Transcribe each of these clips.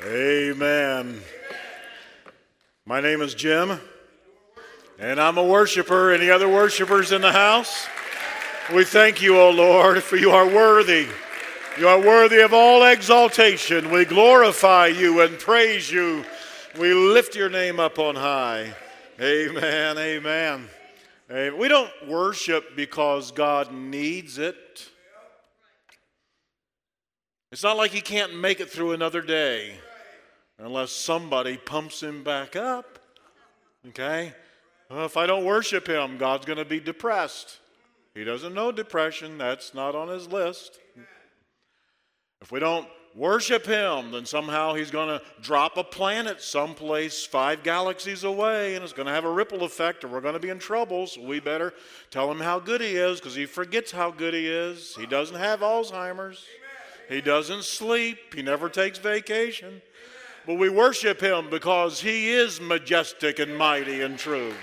Amen. My name is Jim, and I'm a worshiper. Any other worshipers in the house? We thank you, O Lord, for you are worthy. You are worthy of all exaltation. We glorify you and praise you. We lift your name up on high. Amen, amen. We don't worship because God needs it. It's not like he can't make it through another day unless somebody pumps him back up. Okay? Well, if I don't worship him, God's going to be depressed. He doesn't know depression. That's not on his list. If we don't worship him, then somehow he's going to drop a planet someplace 5 galaxies away, and it's going to have a ripple effect, and we're going to be in trouble. So we better tell him how good he is, because he forgets how good he is. He doesn't have Alzheimer's. He doesn't sleep. He never takes vacation. But we worship him because he is majestic and mighty and true.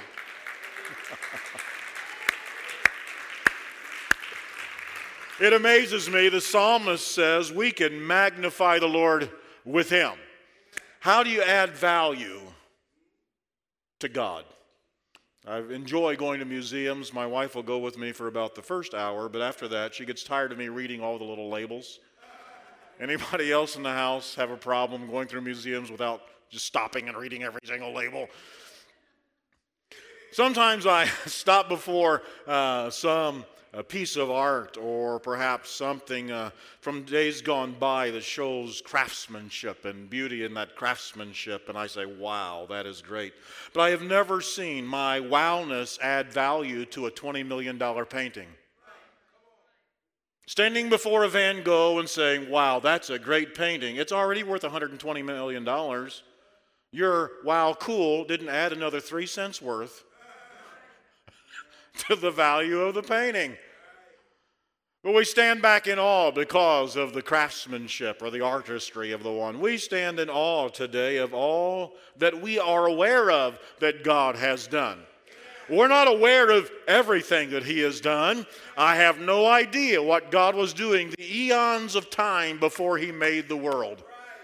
It amazes me, the psalmist says we can magnify the Lord with him. How do you add value to God? I enjoy going to museums. My wife will go with me for about the first hour, but after that she gets tired of me reading all the little labels. Anybody else in the house have a problem going through museums without just stopping and reading every single label? Sometimes I stop before a piece of art or perhaps something from days gone by that shows craftsmanship and beauty in that craftsmanship, and I say, wow, that is great. But I have never seen my wowness add value to a $20 million painting. Standing before a Van Gogh and saying, wow, that's a great painting. It's already worth $120 million. Your wow, cool didn't add another 3 cents worth to the value of the painting. But we stand back in awe because of the craftsmanship or the artistry of the one. We stand in awe today of all that we are aware of that God has done. We're not aware of everything that he has done. I have no idea what God was doing the eons of time before he made the world.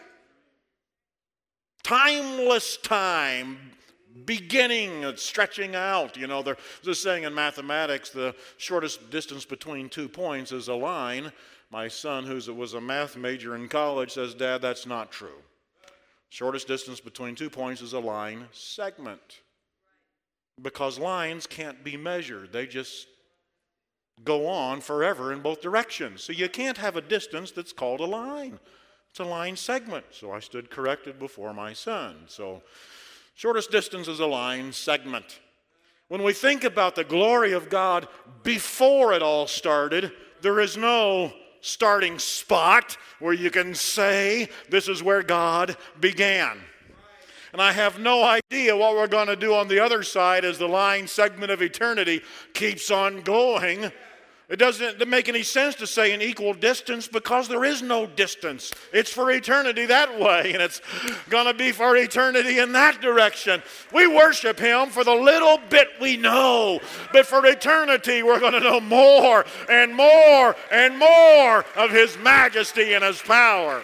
Timeless time, beginning, stretching out. You know, there's a saying in mathematics, the shortest distance between 2 points is a line. My son, who was a math major in college, says, Dad, that's not true. Shortest distance between 2 points is a line segment. Because lines can't be measured. They just go on forever in both directions. So you can't have a distance that's called a line. It's a line segment. So I stood corrected before my son. So shortest distance is a line segment. When we think about the glory of God before it all started, there is no starting spot where you can say this is where God began. And I have no idea what we're going to do on the other side as the line segment of eternity keeps on going. It doesn't make any sense to say an equal distance because there is no distance. It's for eternity that way, and it's going to be for eternity in that direction. We worship him for the little bit we know, but for eternity we're going to know more and more and more of his majesty and his power.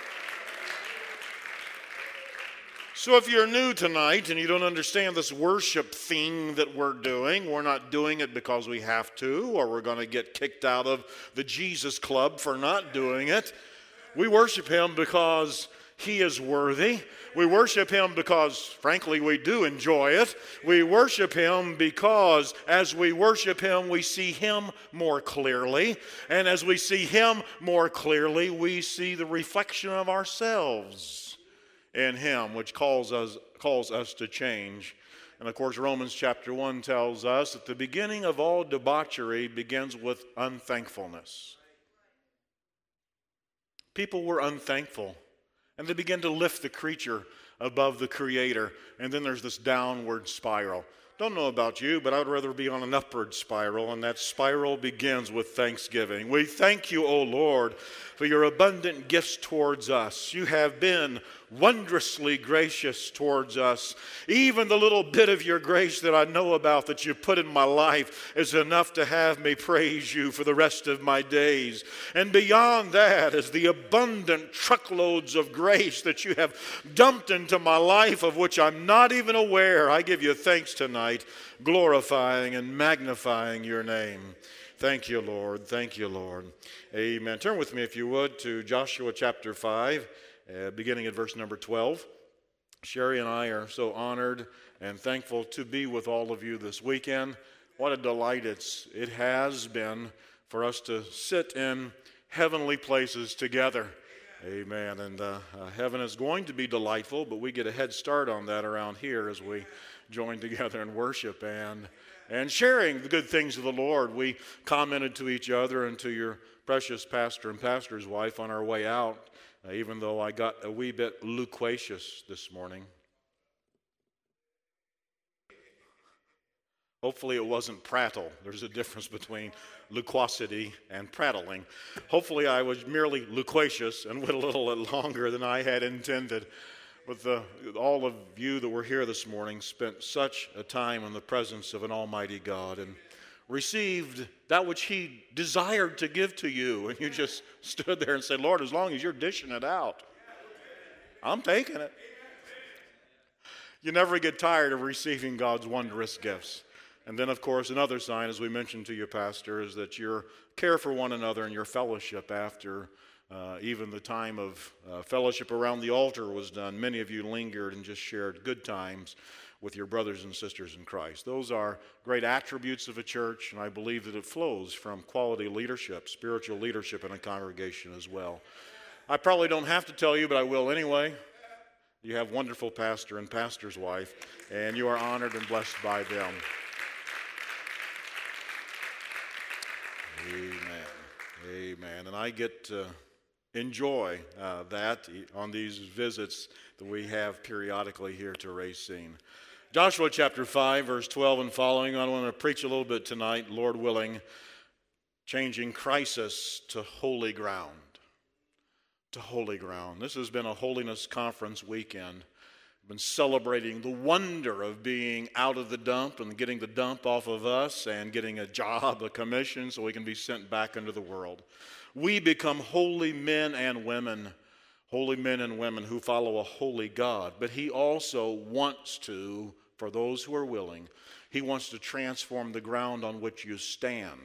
So if you're new tonight and you don't understand this worship thing that we're doing, we're not doing it because we have to, or we're going to get kicked out of the Jesus Club for not doing it. We worship him because he is worthy. We worship him because, frankly, we do enjoy it. We worship him because as we worship him, we see him more clearly. And as we see him more clearly, we see the reflection of ourselves in him, which calls us to change. And of course, Romans chapter 1 tells us that the beginning of all debauchery begins with unthankfulness. People were unthankful, and they begin to lift the creature above the creator, and then there's this downward spiral. Don't know about you, but I'd rather be on an upward spiral, and that spiral begins with thanksgiving. We thank you, O Lord, for your abundant gifts towards us. You have been wondrously gracious towards us. Even the little bit of your grace that I know about that you put in my life is enough to have me praise you for the rest of my days. And beyond that is the abundant truckloads of grace that you have dumped into my life of which I'm not even aware. I give you thanks tonight, glorifying and magnifying your name. Thank you, Lord. Thank you, Lord. Amen. Turn with me, if you would, to Joshua chapter 5. Beginning at verse number 12. Sherry and I are so honored and thankful to be with all of you this weekend. What a delight it has been for us to sit in heavenly places together. Amen. And heaven is going to be delightful, but we get a head start on that around here as we join together in worship and sharing the good things of the Lord. We commented to each other and to your precious pastor and pastor's wife on our way out, even though I got a wee bit loquacious this morning. Hopefully it wasn't prattle. There's a difference between loquacity and prattling. Hopefully I was merely loquacious and went a little longer than I had intended. But all of you that were here this morning spent such a time in the presence of an almighty God and received that which he desired to give to you. And you just stood there and said, Lord, as long as you're dishing it out, I'm taking it. You never get tired of receiving God's wondrous gifts. And then, of course, another sign, as we mentioned to you, Pastor, is that your care for one another and your fellowship after even the time of fellowship around the altar was done. Many of you lingered and just shared good times with your brothers and sisters in Christ. Those are great attributes of a church, and I believe that it flows from quality leadership, spiritual leadership in a congregation as well. I probably don't have to tell you, but I will anyway. You have wonderful pastor and pastor's wife, and you are honored and blessed by them. Amen. Amen. And I get to enjoy that on these visits that we have periodically here to Racine. Joshua chapter 5, verse 12 and following. I want to preach a little bit tonight, Lord willing, changing crisis to holy ground. To holy ground. This has been a holiness conference weekend. We've been celebrating the wonder of being out of the dump and getting the dump off of us and getting a job, a commission, so we can be sent back into the world. We become holy men and women who follow a holy God. But he also wants to, for those who are willing, he wants to transform the ground on which you stand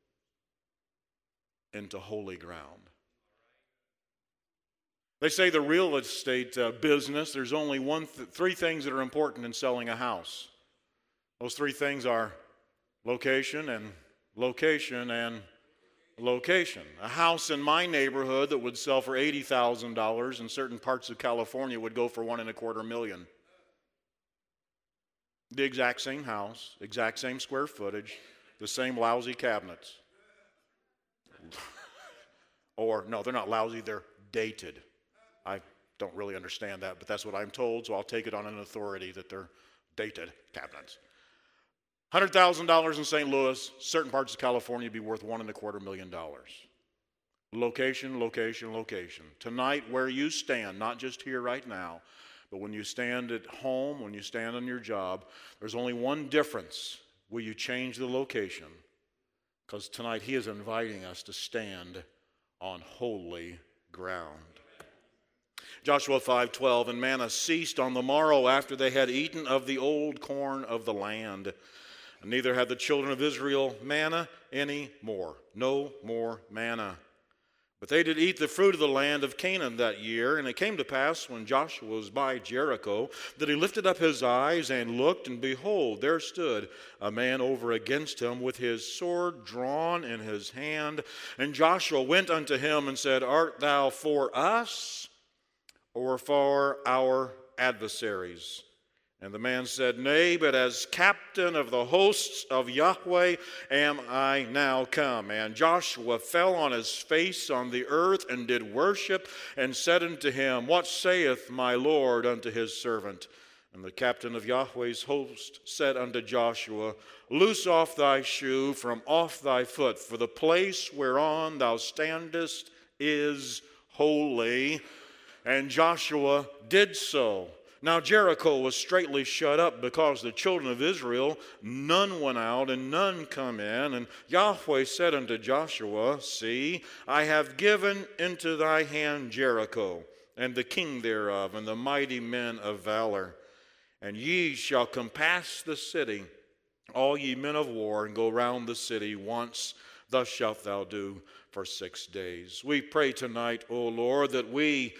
into holy ground. They say the real estate business, there's only three things that are important in selling a house. Those three things are location and location and location. A house in my neighborhood that would sell for $80,000 in certain parts of California would go for $1.25 million. The exact same house, exact same square footage, the same lousy cabinets. Or, no, they're not lousy, they're dated. I don't really understand that, but that's what I'm told, so I'll take it on an authority that they're dated cabinets. $100,000 in St. Louis, certain parts of California would be worth $1.25 million. Location, location, location. Tonight, where you stand, not just here right now, but when you stand at home, when you stand on your job, there's only one difference. Will you change the location? Because tonight he is inviting us to stand on holy ground. Joshua 5:12, and manna ceased on the morrow after they had eaten of the old corn of the land. And neither had the children of Israel manna any more. No more manna. But they did eat the fruit of the land of Canaan that year. And it came to pass, when Joshua was by Jericho, that he lifted up his eyes and looked, and behold, there stood a man over against him with his sword drawn in his hand. And Joshua went unto him and said, Art thou for us, or for our adversaries? And the man said, Nay, but as captain of the hosts of Yahweh am I now come. And Joshua fell on his face on the earth and did worship, and said unto him, What saith my Lord unto his servant? And the captain of Yahweh's host said unto Joshua, Loose off thy shoe from off thy foot, for the place whereon thou standest is holy. And Joshua did so. Now Jericho was straitly shut up because the children of Israel, none went out and none come in. And Yahweh said unto Joshua, See, I have given into thy hand Jericho, and the king thereof, and the mighty men of valor. And ye shall compass the city, all ye men of war, and go round the city once. Thus shalt thou do for 6 days. We pray tonight, O Lord, that we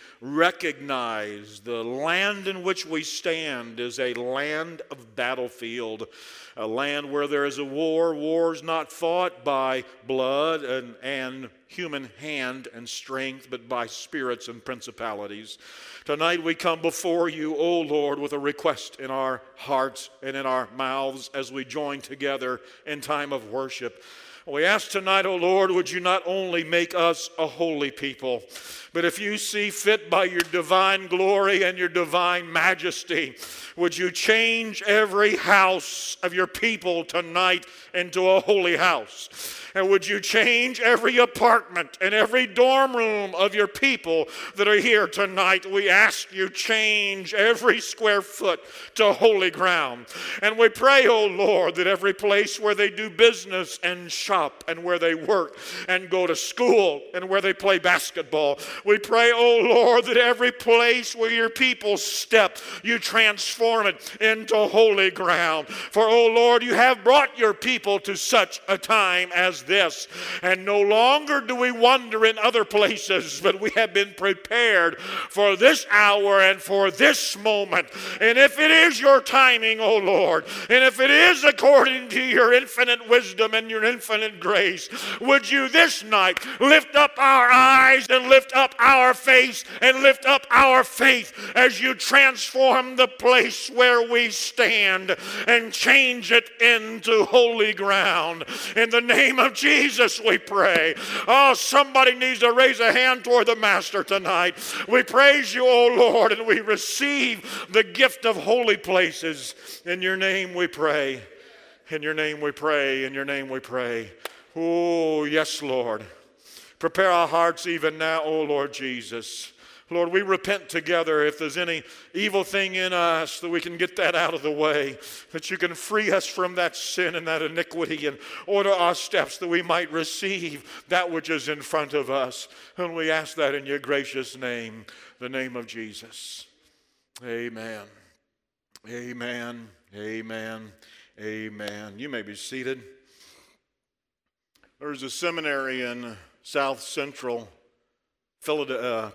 recognize the land in which we stand is a land of battlefield, a land where there is a war. War's not fought by blood and human hand and strength, but by spirits and principalities. Tonight we come before you, O Lord, with a request in our hearts and in our mouths as we join together in time of worship. We ask tonight, O Lord, would you not only make us a holy people, but if you see fit by your divine glory and your divine majesty, would you change every house of your people tonight into a holy house? And would you change every apartment and every dorm room of your people that are here tonight? We ask you change every square foot to holy ground. And we pray, O Lord, that every place where they do business and shop and where they work and go to school and where they play basketball, we pray, O Lord, that every place where your people step, you transform it into holy ground. For, O Lord, you have brought your people to such a time as this. And no longer do we wander in other places, but we have been prepared for this hour and for this moment. And if it is your timing, O Lord, and if it is according to your infinite wisdom and your infinite grace, would you this night lift up our eyes and lift up our face and lift up our faith as you transform the place where we stand and change it into holy ground. In the name of Jesus we pray. Oh, somebody needs to raise a hand toward the Master tonight. We praise you, O Lord, and we receive the gift of holy places. In your name we pray. In your name we pray. In your name we pray. Oh, yes, Lord. Prepare our hearts even now, O Lord Jesus. Lord, we repent together if there's any evil thing in us, that we can get that out of the way, that you can free us from that sin and that iniquity and order our steps that we might receive that which is in front of us. And we ask that in your gracious name, the name of Jesus. Amen. Amen. Amen. Amen. You may be seated. There's a seminary in South Central Philadelphia,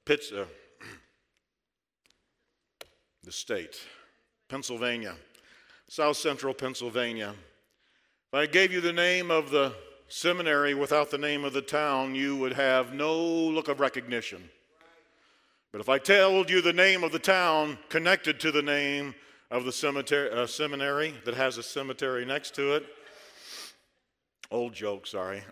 the state, Pennsylvania, South Central Pennsylvania. If I gave you the name of the seminary without the name of the town, you would have no look of recognition. But if I told you the name of the town connected to the name of the seminary that has a cemetery next to it, old joke, sorry.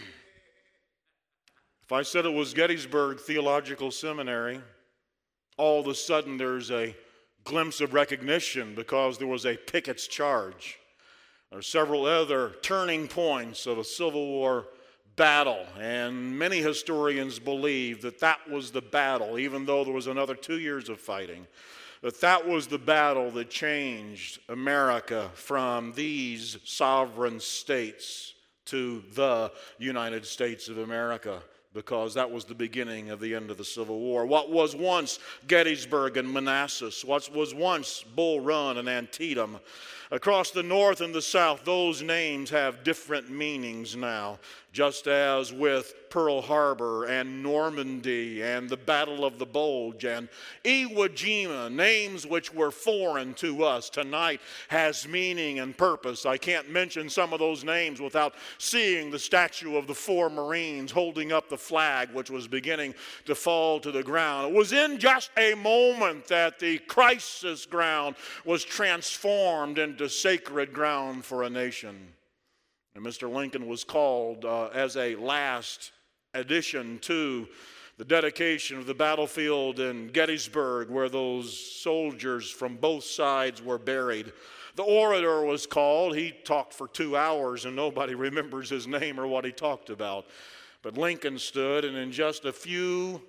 If I said it was Gettysburg Theological Seminary, all of a sudden there's a glimpse of recognition because there was a Pickett's charge. There are several other turning points of a Civil War battle, and many historians believe that that was the battle, even though there was another 2 years of fighting, that was the battle that changed America from these sovereign states to the United States of America, because that was the beginning of the end of the Civil War. What was once Gettysburg and Manassas, what was once Bull Run and Antietam, across the North and the South, those names have different meanings now. Just as with Pearl Harbor and Normandy and the Battle of the Bulge and Iwo Jima, names which were foreign to us, tonight has meaning and purpose. I can't mention some of those names without seeing the statue of the 4 Marines holding up the flag which was beginning to fall to the ground. It was in just a moment that the crisis ground was transformed into sacred ground for a nation. And Mr. Lincoln was called as a last addition to the dedication of the battlefield in Gettysburg, where those soldiers from both sides were buried. The orator was called. He talked for 2 hours, and nobody remembers his name or what he talked about. But Lincoln stood, and in just a few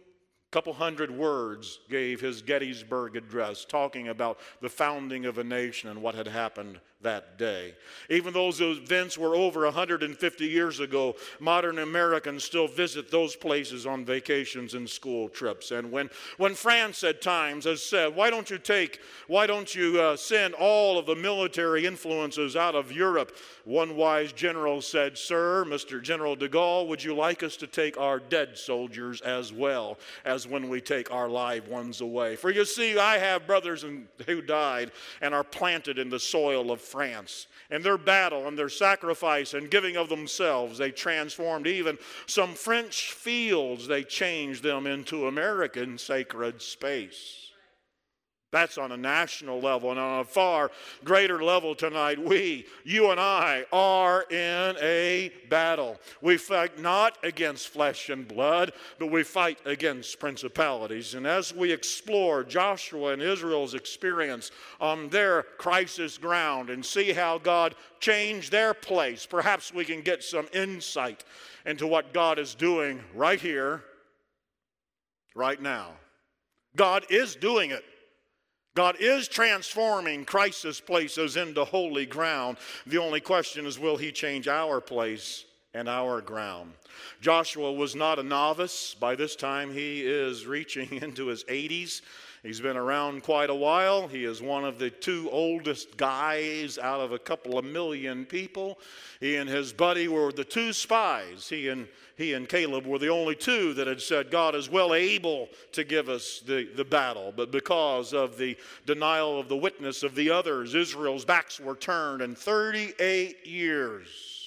Couple hundred words gave his Gettysburg Address, talking about the founding of a nation and what had happened that day. Even though those events were over 150 years ago, modern Americans still visit those places on vacations and school trips. And when France at times has said, why don't you send all of the military influences out of Europe? One wise general said, sir, Mr. General de Gaulle, would you like us to take our dead soldiers as well as when we take our live ones away? For you see, I have brothers who died and are planted in the soil of France. And their battle and their sacrifice and giving of themselves, they transformed even some French fields, they changed them into American sacred space. That's on a national level. And on a far greater level tonight, you and I, are in a battle. We fight not against flesh and blood, but we fight against principalities. And as we explore Joshua and Israel's experience on their crisis ground and see how God changed their place, perhaps we can get some insight into what God is doing right here, right now. God is doing it. God is transforming crisis places into holy ground. The only question is, will he change our place and our ground? Joshua was not a novice. By this time, he is reaching into his 80s. He's been around quite a while. He is one of the two oldest guys out of a couple of million people. He and his buddy were the two spies. He and Caleb were the only two that had said, God is well able to give us the battle. But because of the denial of the witness of the others, Israel's backs were turned, and 38 years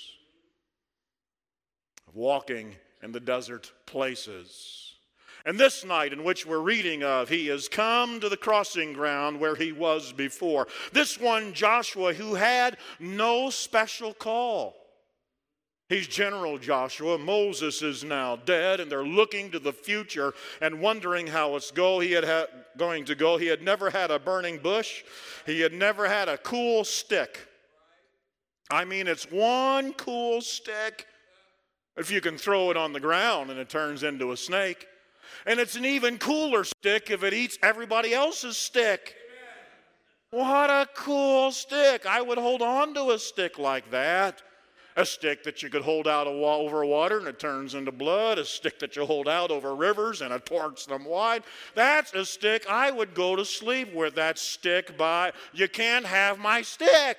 of walking in the desert places. And this night in which we're reading of, he has come to the crossing ground where he was before. This one, Joshua, who had no special call. He's General Joshua. Moses is now dead, and they're looking to the future and wondering how it's going to go. He had never had a burning bush. He had never had a cool stick. I mean, it's one cool stick if you can throw it on the ground and it turns into a snake. And it's an even cooler stick if it eats everybody else's stick. Amen. What a cool stick. I would hold on to a stick like that. A stick that you could hold out over water and it turns into blood. A stick that you hold out over rivers and it parts them wide. That's a stick I would go to sleep with. That stick by, you can't have my stick.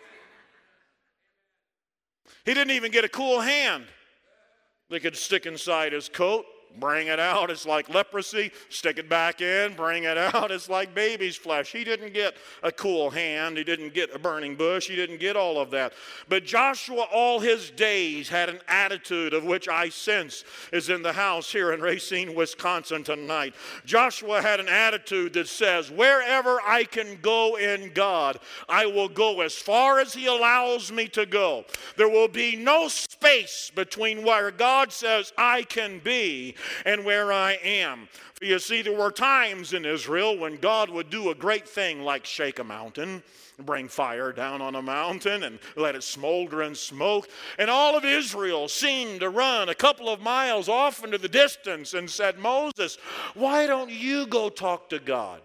He didn't even get a cool hand. They could stick inside his coat. Bring it out, it's like leprosy. Stick it back in, bring it out, it's like baby's flesh. He didn't get a cool hand. He didn't get a burning bush. He didn't get all of that. But Joshua, all his days, had an attitude of which I sense is in the house here in Racine, Wisconsin tonight. Joshua had an attitude that says, wherever I can go in God, I will go as far as he allows me to go. There will be no space between where God says I can be and where I am. For you see, there were times in Israel when God would do a great thing like shake a mountain, bring fire down on a mountain and let it smolder and smoke. And all of Israel seemed to run a couple of miles off into the distance and said, Moses, why don't you go talk to God?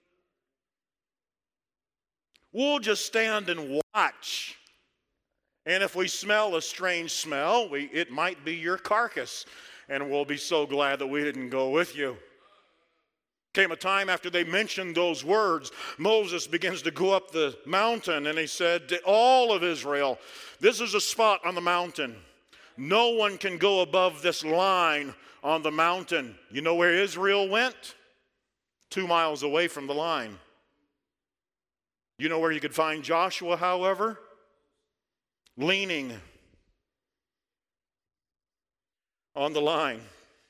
We'll just stand and watch. And if we smell a strange smell, it might be your carcass. And we'll be so glad that we didn't go with you. Came a time after they mentioned those words, Moses begins to go up the mountain, and he said to all of Israel, this is a spot on the mountain. No one can go above this line on the mountain. You know where Israel went? 2 miles away from the line. You know where you could find Joshua, however? Leaning on the line.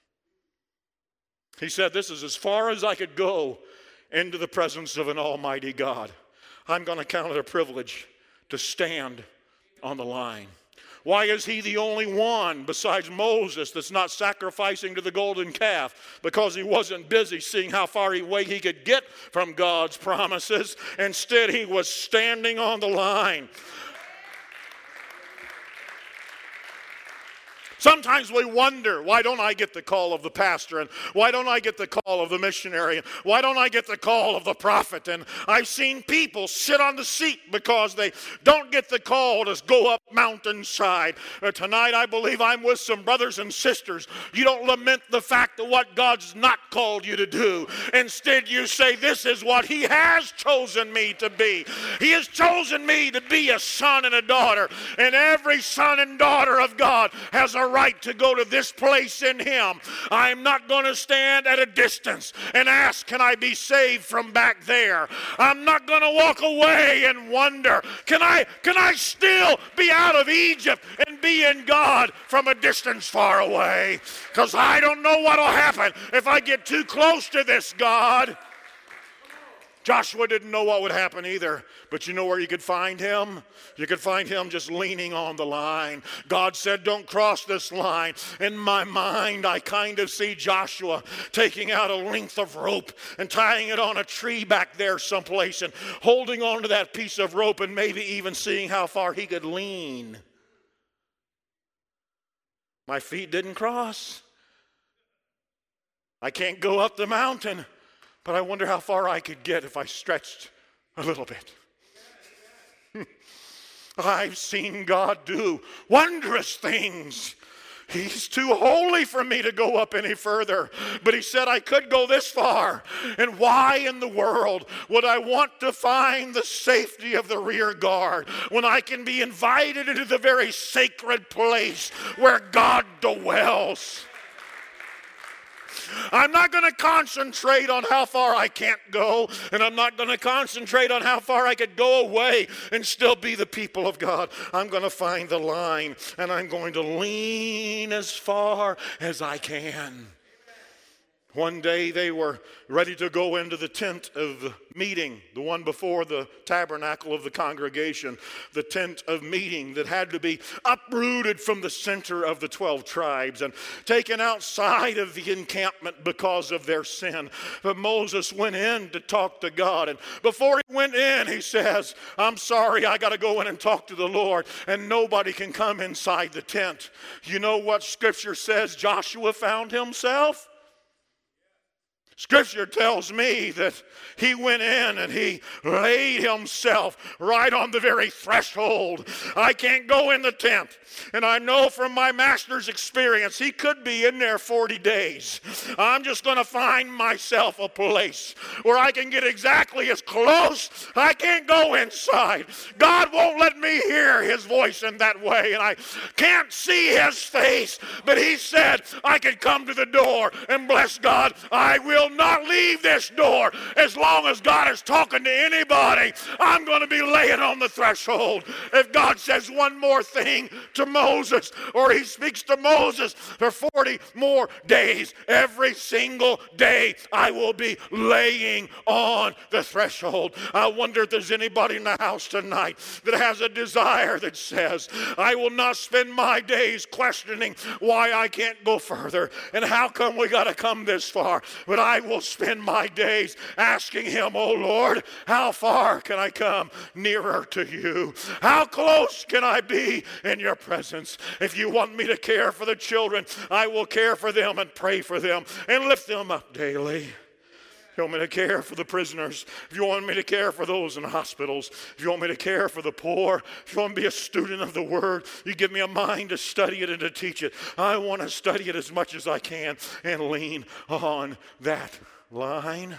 He said, this is as far as I could go into the presence of an almighty God. I'm going to count it a privilege to stand on the line. Why is he the only one besides Moses that's not sacrificing to the golden calf? Because he wasn't busy seeing how far away he could get from God's promises. Instead, he was standing on the line. Sometimes we wonder, why don't I get the call of the pastor? And why don't I get the call of the missionary? And why don't I get the call of the prophet? And I've seen people sit on the seat because they don't get the call to go up mountainside. Tonight I believe I'm with some brothers and sisters. You don't lament the fact of what God's not called you to do. Instead you say, this is what He has chosen me to be. He has chosen me to be a son and a daughter. And every son and daughter of God has a right to go to this place in Him. I'm not going to stand at a distance and ask, can I be saved from back there? I'm not going to walk away and wonder, can I still be out of Egypt and be in God from a distance far away? Because I don't know what will happen if I get too close to this God. Joshua didn't know what would happen either, but you know where you could find him? You could find him just leaning on the line. God said, don't cross this line. In my mind, I kind of see Joshua taking out a length of rope and tying it on a tree back there someplace and holding on to that piece of rope and maybe even seeing how far he could lean. My feet didn't cross. I can't go up the mountain. But I wonder how far I could get if I stretched a little bit. I've seen God do wondrous things. He's too holy for me to go up any further. But He said I could go this far. And why in the world would I want to find the safety of the rear guard when I can be invited into the very sacred place where God dwells? I'm not going to concentrate on how far I can't go, and I'm not going to concentrate on how far I could go away and still be the people of God. I'm going to find the line, and I'm going to lean as far as I can. One day they were ready to go into the tent of the meeting, the one before the tabernacle of the congregation, the tent of meeting that had to be uprooted from the center of the 12 tribes and taken outside of the encampment because of their sin. But Moses went in to talk to God, and before he went in, he says, I'm sorry, I got to go in and talk to the Lord, and nobody can come inside the tent. You know what Scripture says Joshua found himself? Scripture tells me that he went in and he laid himself right on the very threshold. I can't go in the tent. And I know from my master's experience, he could be in there 40 days. I'm just going to find myself a place where I can get exactly as close. I can't go inside. God won't let me hear His voice in that way. And I can't see His face. But He said I could come to the door and bless God. I will not leave this door as long as God is talking to anybody. I'm going to be laying on the threshold. If God says one more thing to Moses, or He speaks to Moses for 40 more days, every single day I will be laying on the threshold. I wonder if there's anybody in the house tonight that has a desire that says, I will not spend my days questioning why I can't go further and how come we got to come this far, but I will spend my days asking Him, oh Lord, how far can I come nearer to You? How close can I be in Your presence? If You want me to care for the children, I will care for them and pray for them and lift them up daily. If You want me to care for the prisoners, if You want me to care for those in hospitals, if You want me to care for the poor, if You want me to be a student of the Word, You give me a mind to study it and to teach it. I want to study it as much as I can and lean on that line.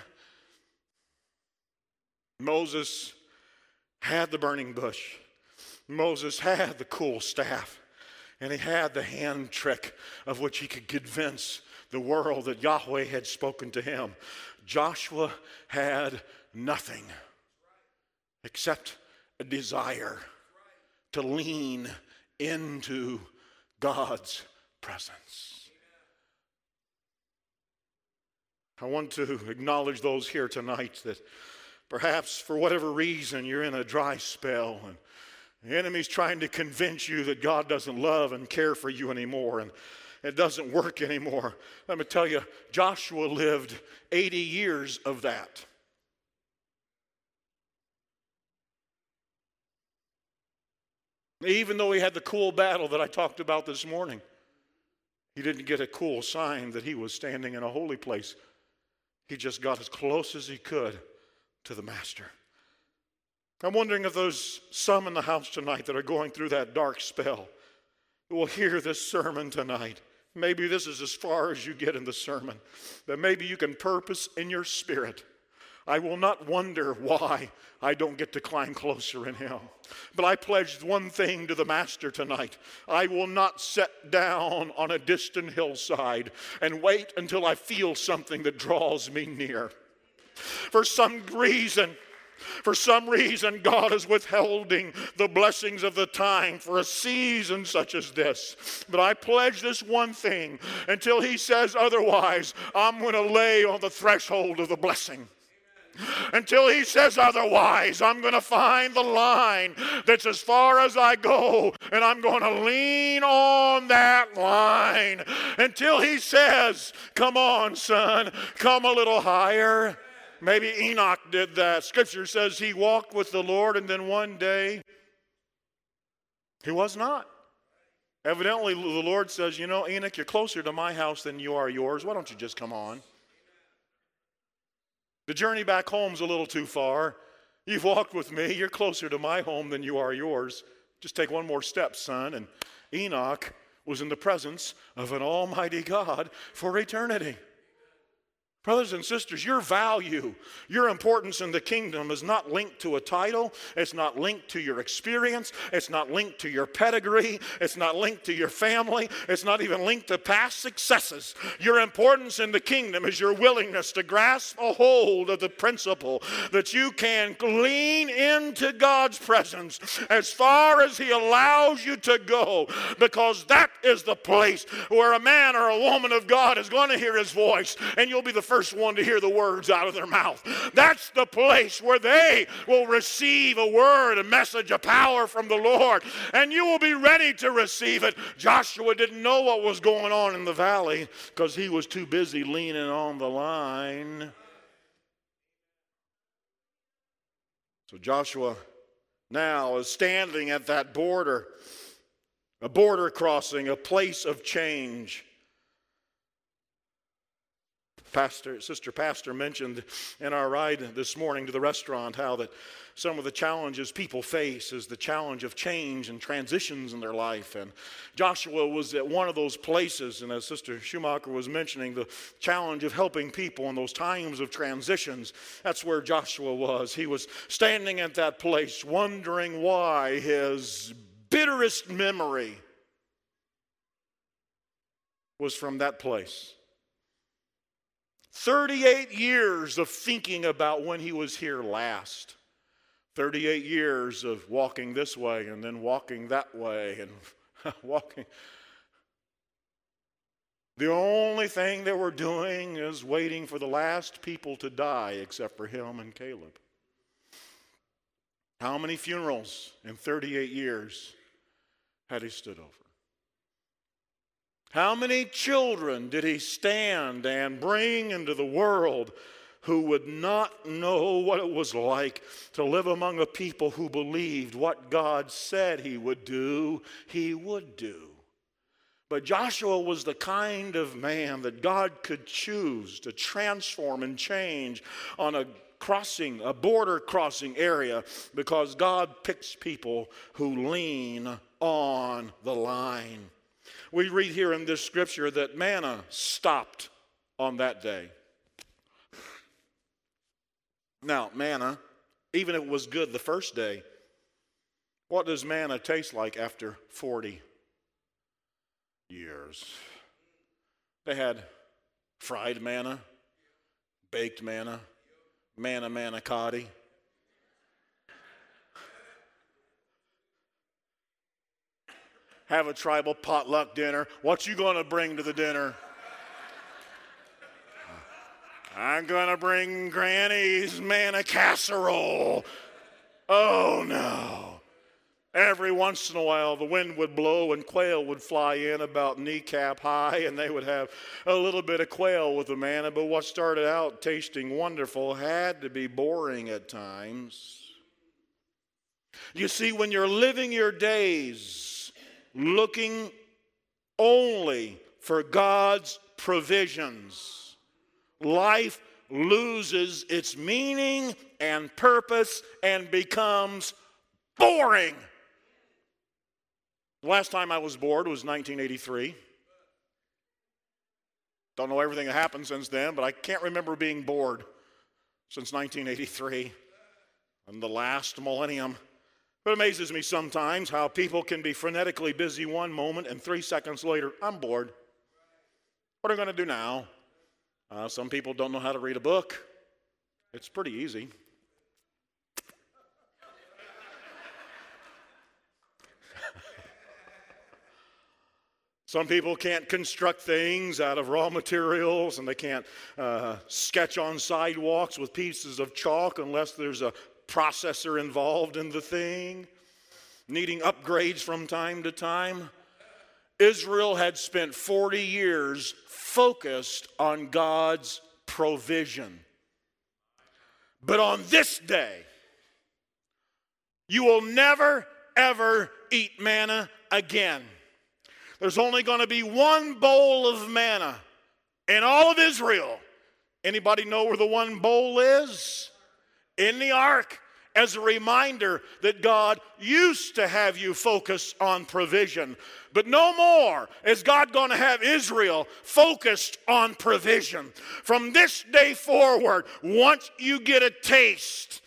Moses had the burning bush. Moses had the cool staff. And he had the hand trick of which he could convince the world that Yahweh had spoken to him. Joshua had nothing except a desire to lean into God's presence. I want to acknowledge those here tonight that perhaps for whatever reason you're in a dry spell and the enemy's trying to convince you that God doesn't love and care for you anymore and it doesn't work anymore. Let me tell you, Joshua lived 80 years of that. Even though he had the cool battle that I talked about this morning. He didn't get a cool sign that he was standing in a holy place. He just got as close as he could to the Master. I'm wondering if there's some in the house tonight that are going through that dark spell who will hear this sermon tonight. Maybe this is as far as you get in the sermon. That maybe you can purpose in your spirit, I will not wonder why I don't get to climb closer in Him. But I pledged one thing to the Master tonight. I will not sit down on a distant hillside and wait until I feel something that draws me near. For some reason, God is withholding the blessings of the time for a season such as this. But I pledge this one thing. Until He says otherwise, I'm going to lay on the threshold of the blessing. Until He says otherwise, I'm going to find the line that's as far as I go, and I'm going to lean on that line. Until He says, come on, son, come a little higher. Maybe Enoch did that. Scripture says he walked with the Lord, and then one day he was not. Evidently, the Lord says, you know, Enoch, you're closer to my house than you are yours. Why don't you just come on? The journey back home's a little too far. You've walked with me. You're closer to my home than you are yours. Just take one more step, son. And Enoch was in the presence of an almighty God for eternity. Brothers and sisters, your value, your importance in the kingdom is not linked to a title. It's not linked to your experience. It's not linked to your pedigree. It's not linked to your family. It's not even linked to past successes. Your importance in the kingdom is your willingness to grasp a hold of the principle that you can lean into God's presence as far as He allows you to go, because that is the place where a man or a woman of God is going to hear His voice, and you'll be the first one to hear the words out of their mouth. That's the place where they will receive a word, a message, a power from the Lord, and you will be ready to receive it. Joshua didn't know what was going on in the valley because he was too busy leaning on the line. So Joshua now is standing at that border, a border crossing, a place of change. Sister Pastor mentioned in our ride this morning to the restaurant how that some of the challenges people face is the challenge of change and transitions in their life. And Joshua was at one of those places, and as Sister Schumacher was mentioning, the challenge of helping people in those times of transitions, that's where Joshua was. He was standing at that place wondering why his bitterest memory was from that place. 38 years of thinking about when he was here last. 38 years of walking this way and then walking that way and walking. The only thing that we're doing is waiting for the last people to die except for him and Caleb. How many funerals in 38 years had he stood over? How many children did he stand and bring into the world who would not know what it was like to live among a people who believed what God said he would do, he would do? But Joshua was the kind of man that God could choose to transform and change on a border crossing area, because God picks people who lean on the line. We read here in this scripture that manna stopped on that day. Now, manna, even if it was good the first day, what does manna taste like after 40 years? They had fried manna, baked manna, manna manicotti. Have a tribal potluck dinner. What you going to bring to the dinner? I'm going to bring Granny's manna casserole. Oh, no. Every once in a while, the wind would blow and quail would fly in about kneecap high, and they would have a little bit of quail with the manna. But what started out tasting wonderful had to be boring at times. You see, when you're living your days looking only for God's provisions, life loses its meaning and purpose and becomes boring. The last time I was bored was 1983. Don't know everything that happened since then, but I can't remember being bored since 1983 and the last millennium. It amazes me sometimes how people can be frenetically busy one moment and 3 seconds later, I'm bored. What are we going to do now? Some people don't know how to read a book. It's pretty easy. Some people can't construct things out of raw materials, and they can't sketch on sidewalks with pieces of chalk unless there's a processor involved in the thing, needing upgrades from time to time. Israel had spent 40 years focused on God's provision. But on this day, you will never, ever eat manna again. There's only going to be one bowl of manna in all of Israel. Anybody know where the one bowl is? In the ark, as a reminder that God used to have you focus on provision. But no more is God going to have Israel focused on provision. From this day forward, once you get a taste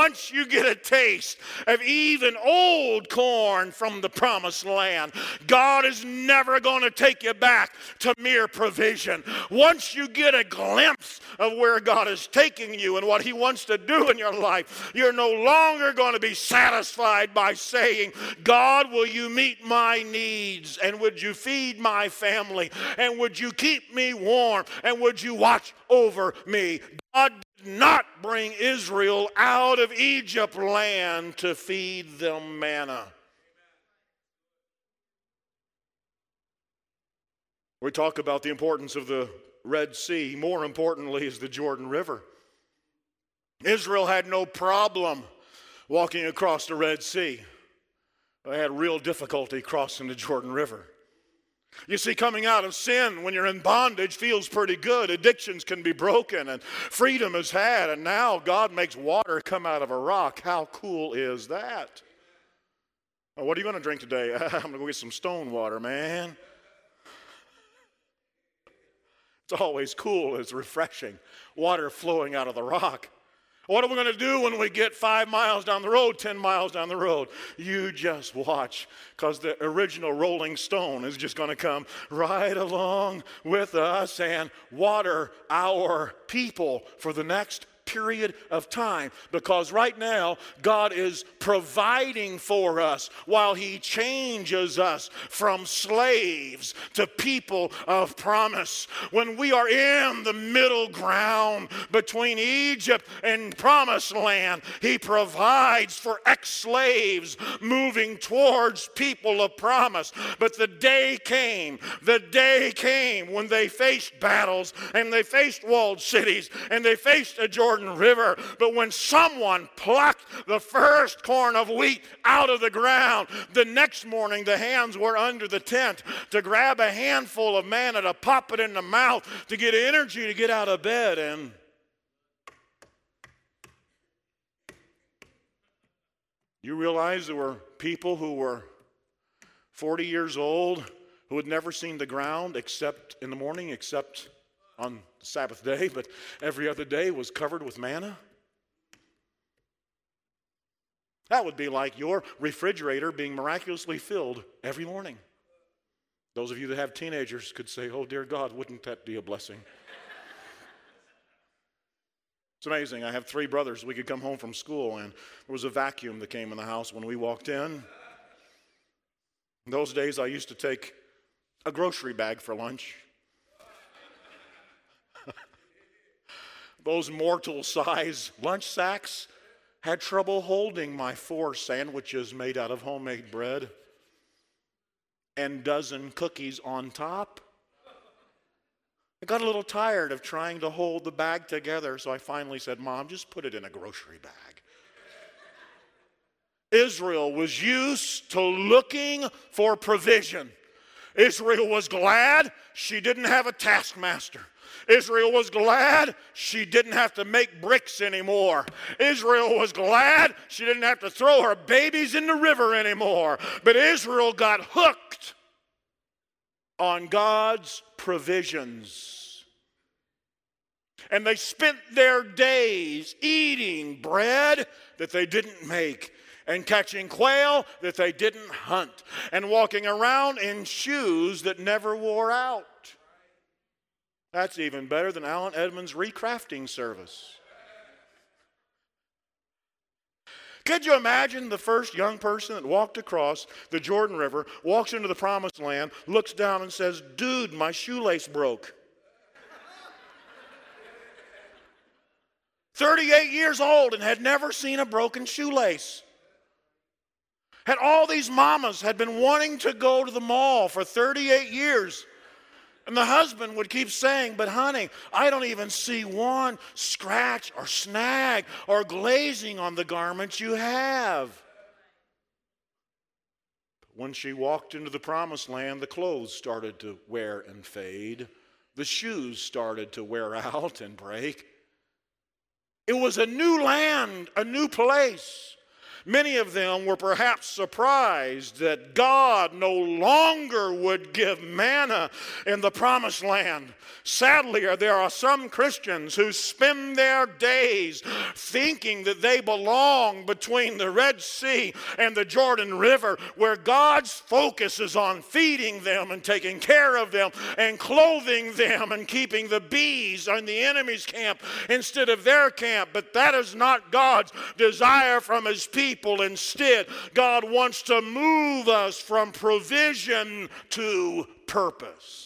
of even old corn from the promised land, God is never going to take you back to mere provision. Once you get a glimpse of where God is taking you and what He wants to do in your life, you're no longer going to be satisfied by saying, God, will you meet my needs? And would you feed my family? And would you keep me warm? And would you watch over me? God did not bring Israel out of Egypt land to feed them manna. We talk about the importance of the Red Sea. More importantly is the Jordan River. Israel had no problem walking across the Red Sea. They had real difficulty crossing the Jordan River. You see, coming out of sin when you're in bondage feels pretty good. Addictions can be broken and freedom is had. And now God makes water come out of a rock. How cool is that? Oh, what are you going to drink today? I'm going to go get some stone water, man. It's always cool. It's refreshing. Water flowing out of the rock. What are we going to do when we get 5 miles down the road, 10 miles down the road? You just watch, because the original Rolling Stone is just going to come right along with us and water our people for the next period of time, because right now God is providing for us while He changes us from slaves to people of promise. When we are in the middle ground between Egypt and promised land, He provides for ex-slaves moving towards people of promise. But the day came when they faced battles and they faced walled cities and they faced a Jordan River. But when someone plucked the first corn of wheat out of the ground, the next morning the hands were under the tent to grab a handful of manna, to pop it in the mouth, to get energy to get out of bed. And you realize there were people who were 40 years old who had never seen the ground except in the morning, except on Sabbath day, but every other day was covered with manna? That would be like your refrigerator being miraculously filled every morning. Those of you that have teenagers could say, oh dear God, wouldn't that be a blessing? It's amazing. I have 3 brothers. We could come home from school and there was a vacuum that came in the house when we walked in. In those days I used to take a grocery bag for lunch. Those mortal-size lunch sacks had trouble holding my 4 sandwiches made out of homemade bread and dozen cookies on top. I got a little tired of trying to hold the bag together, so I finally said, Mom, just put it in a grocery bag. Israel was used to looking for provision. Israel was glad she didn't have a taskmaster. Israel was glad she didn't have to make bricks anymore. Israel was glad she didn't have to throw her babies in the river anymore. But Israel got hooked on God's provisions. And they spent their days eating bread that they didn't make, and catching quail that they didn't hunt, and walking around in shoes that never wore out. That's even better than Alan Edmonds' recrafting service. Could you imagine the first young person that walked across the Jordan River, walks into the promised land, looks down and says, "Dude, my shoelace broke." 38 years old and had never seen a broken shoelace. Had all these mamas had been wanting to go to the mall for 38 years. And the husband would keep saying, "But honey, I don't even see one scratch or snag or glazing on the garments you have." But when she walked into the promised land, the clothes started to wear and fade. The shoes started to wear out and break. It was a new land, a new place. Many of them were perhaps surprised that God no longer would give manna in the promised land. Sadly, there are some Christians who spend their days thinking that they belong between the Red Sea and the Jordan River, where God's focus is on feeding them and taking care of them and clothing them and keeping the bees in the enemy's camp instead of their camp. But that is not God's desire from His people. Instead, God wants to move us from provision to purpose.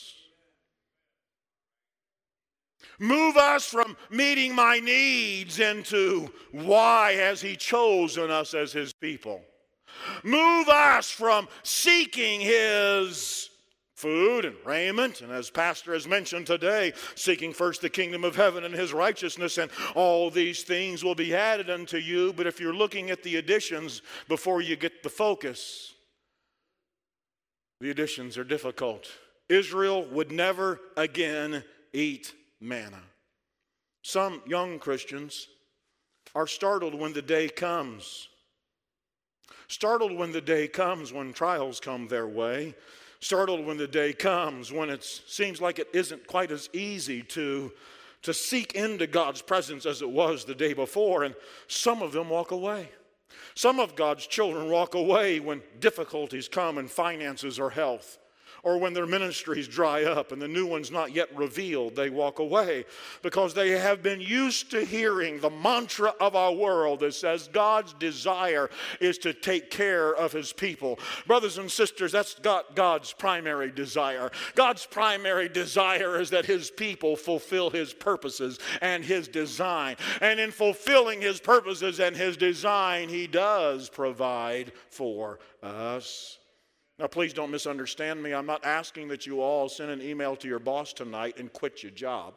Move us from meeting my needs into why has He chosen us as His people. Move us from seeking His food and raiment, and as Pastor has mentioned today, seeking first the kingdom of heaven and His righteousness, and all these things will be added unto you. But if you're looking at the additions before you get the focus, the additions are difficult. Israel would never again eat manna. Some young Christians are startled when the day comes. Startled when the day comes when trials come their way. Startled when the day comes when it seems like it isn't quite as easy to seek into God's presence as it was the day before, and some of them walk away. Some of God's children walk away when difficulties come in finances or health, or when their ministries dry up and the new one's not yet revealed. They walk away because they have been used to hearing the mantra of our world that says God's desire is to take care of His people. Brothers and sisters, that's God's primary desire. God's primary desire is that His people fulfill His purposes and His design. And in fulfilling His purposes and His design, He does provide for us. Now, please don't misunderstand me. I'm not asking that you all send an email to your boss tonight and quit your job.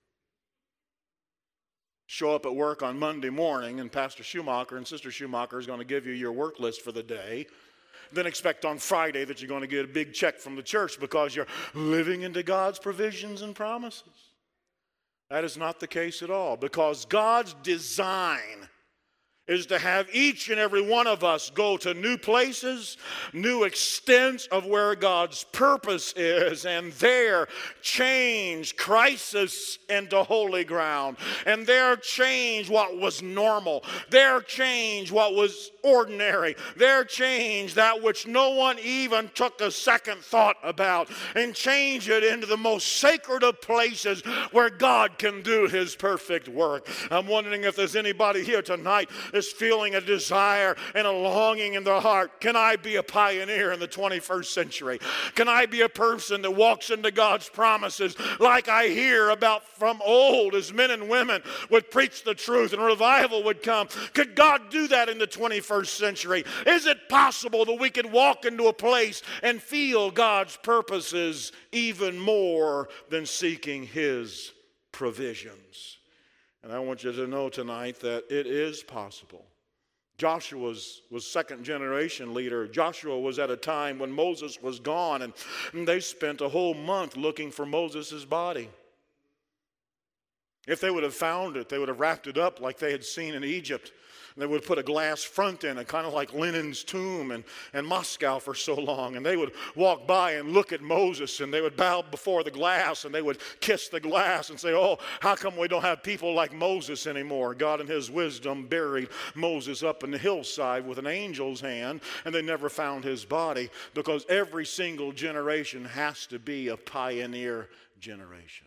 Show up at work on Monday morning, and Pastor Schumacher and Sister Schumacher is going to give you your work list for the day. Then expect on Friday that you're going to get a big check from the church because you're living into God's provisions and promises. That is not the case at all, because God's design is to have each and every one of us go to new places, new extents of where God's purpose is, and there change crisis into holy ground, and there change what was normal, there change what was ordinary, there change that which no one even took a second thought about, and change it into the most sacred of places where God can do His perfect work. I'm wondering if there's anybody here tonight is feeling a desire and a longing in their heart. Can I be a pioneer in the 21st century? Can I be a person that walks into God's promises like I hear about from old as men and women would preach the truth and revival would come? Could God do that in the 21st century? Is it possible that we could walk into a place and feel God's purposes even more than seeking His provisions? And I want you to know tonight that it is possible. Joshua was second generation leader. Joshua was at a time when Moses was gone, and they spent a whole month looking for Moses' body. If they would have found it, they would have wrapped it up like they had seen in Egypt. They would put a glass front in it, kind of like Lenin's tomb in Moscow for so long. And they would walk by and look at Moses, and they would bow before the glass, and they would kiss the glass and say, oh, how come we don't have people like Moses anymore? God in his wisdom buried Moses up in the hillside with an angel's hand, and they never found his body, because every single generation has to be a pioneer generation.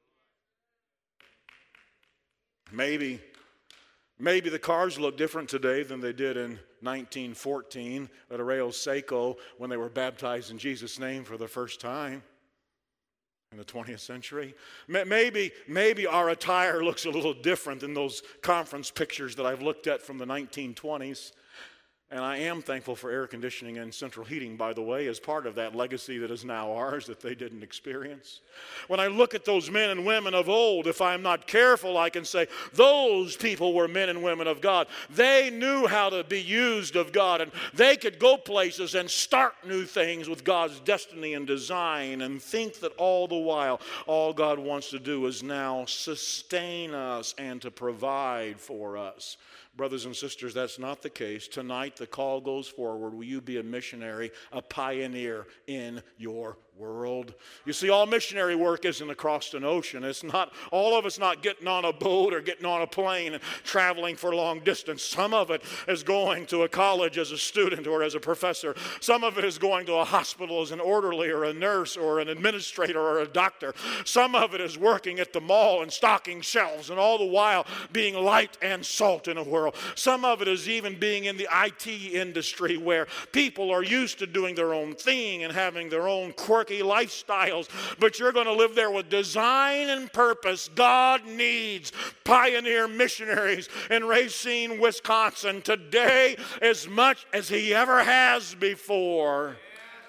Maybe the cars look different today than they did in 1914 at Arroyo Seco when they were baptized in Jesus' name for the first time in the 20th century. Maybe our attire looks a little different than those conference pictures that I've looked at from the 1920s. And I am thankful for air conditioning and central heating, by the way, as part of that legacy that is now ours that they didn't experience. When I look at those men and women of old, if I'm not careful, I can say those people were men and women of God. They knew how to be used of God, and they could go places and start new things with God's destiny and design, and think that all the while, all God wants to do is now sustain us and to provide for us. Brothers and sisters, that's not the case. Tonight, the call goes forward. Will you be a missionary, a pioneer in your world? You see, all missionary work isn't across an ocean. It's not, all of it's not getting on a boat or getting on a plane and traveling for long distance. Some of it is going to a college as a student or as a professor. Some of it is going to a hospital as an orderly or a nurse or an administrator or a doctor. Some of it is working at the mall and stocking shelves, and all the while being light and salt in a world. Some of it is even being in the IT industry, where people are used to doing their own thing and having their own quirky lifestyles, but you're going to live there with design and purpose. God needs pioneer missionaries in Racine, Wisconsin today as much as he ever has before.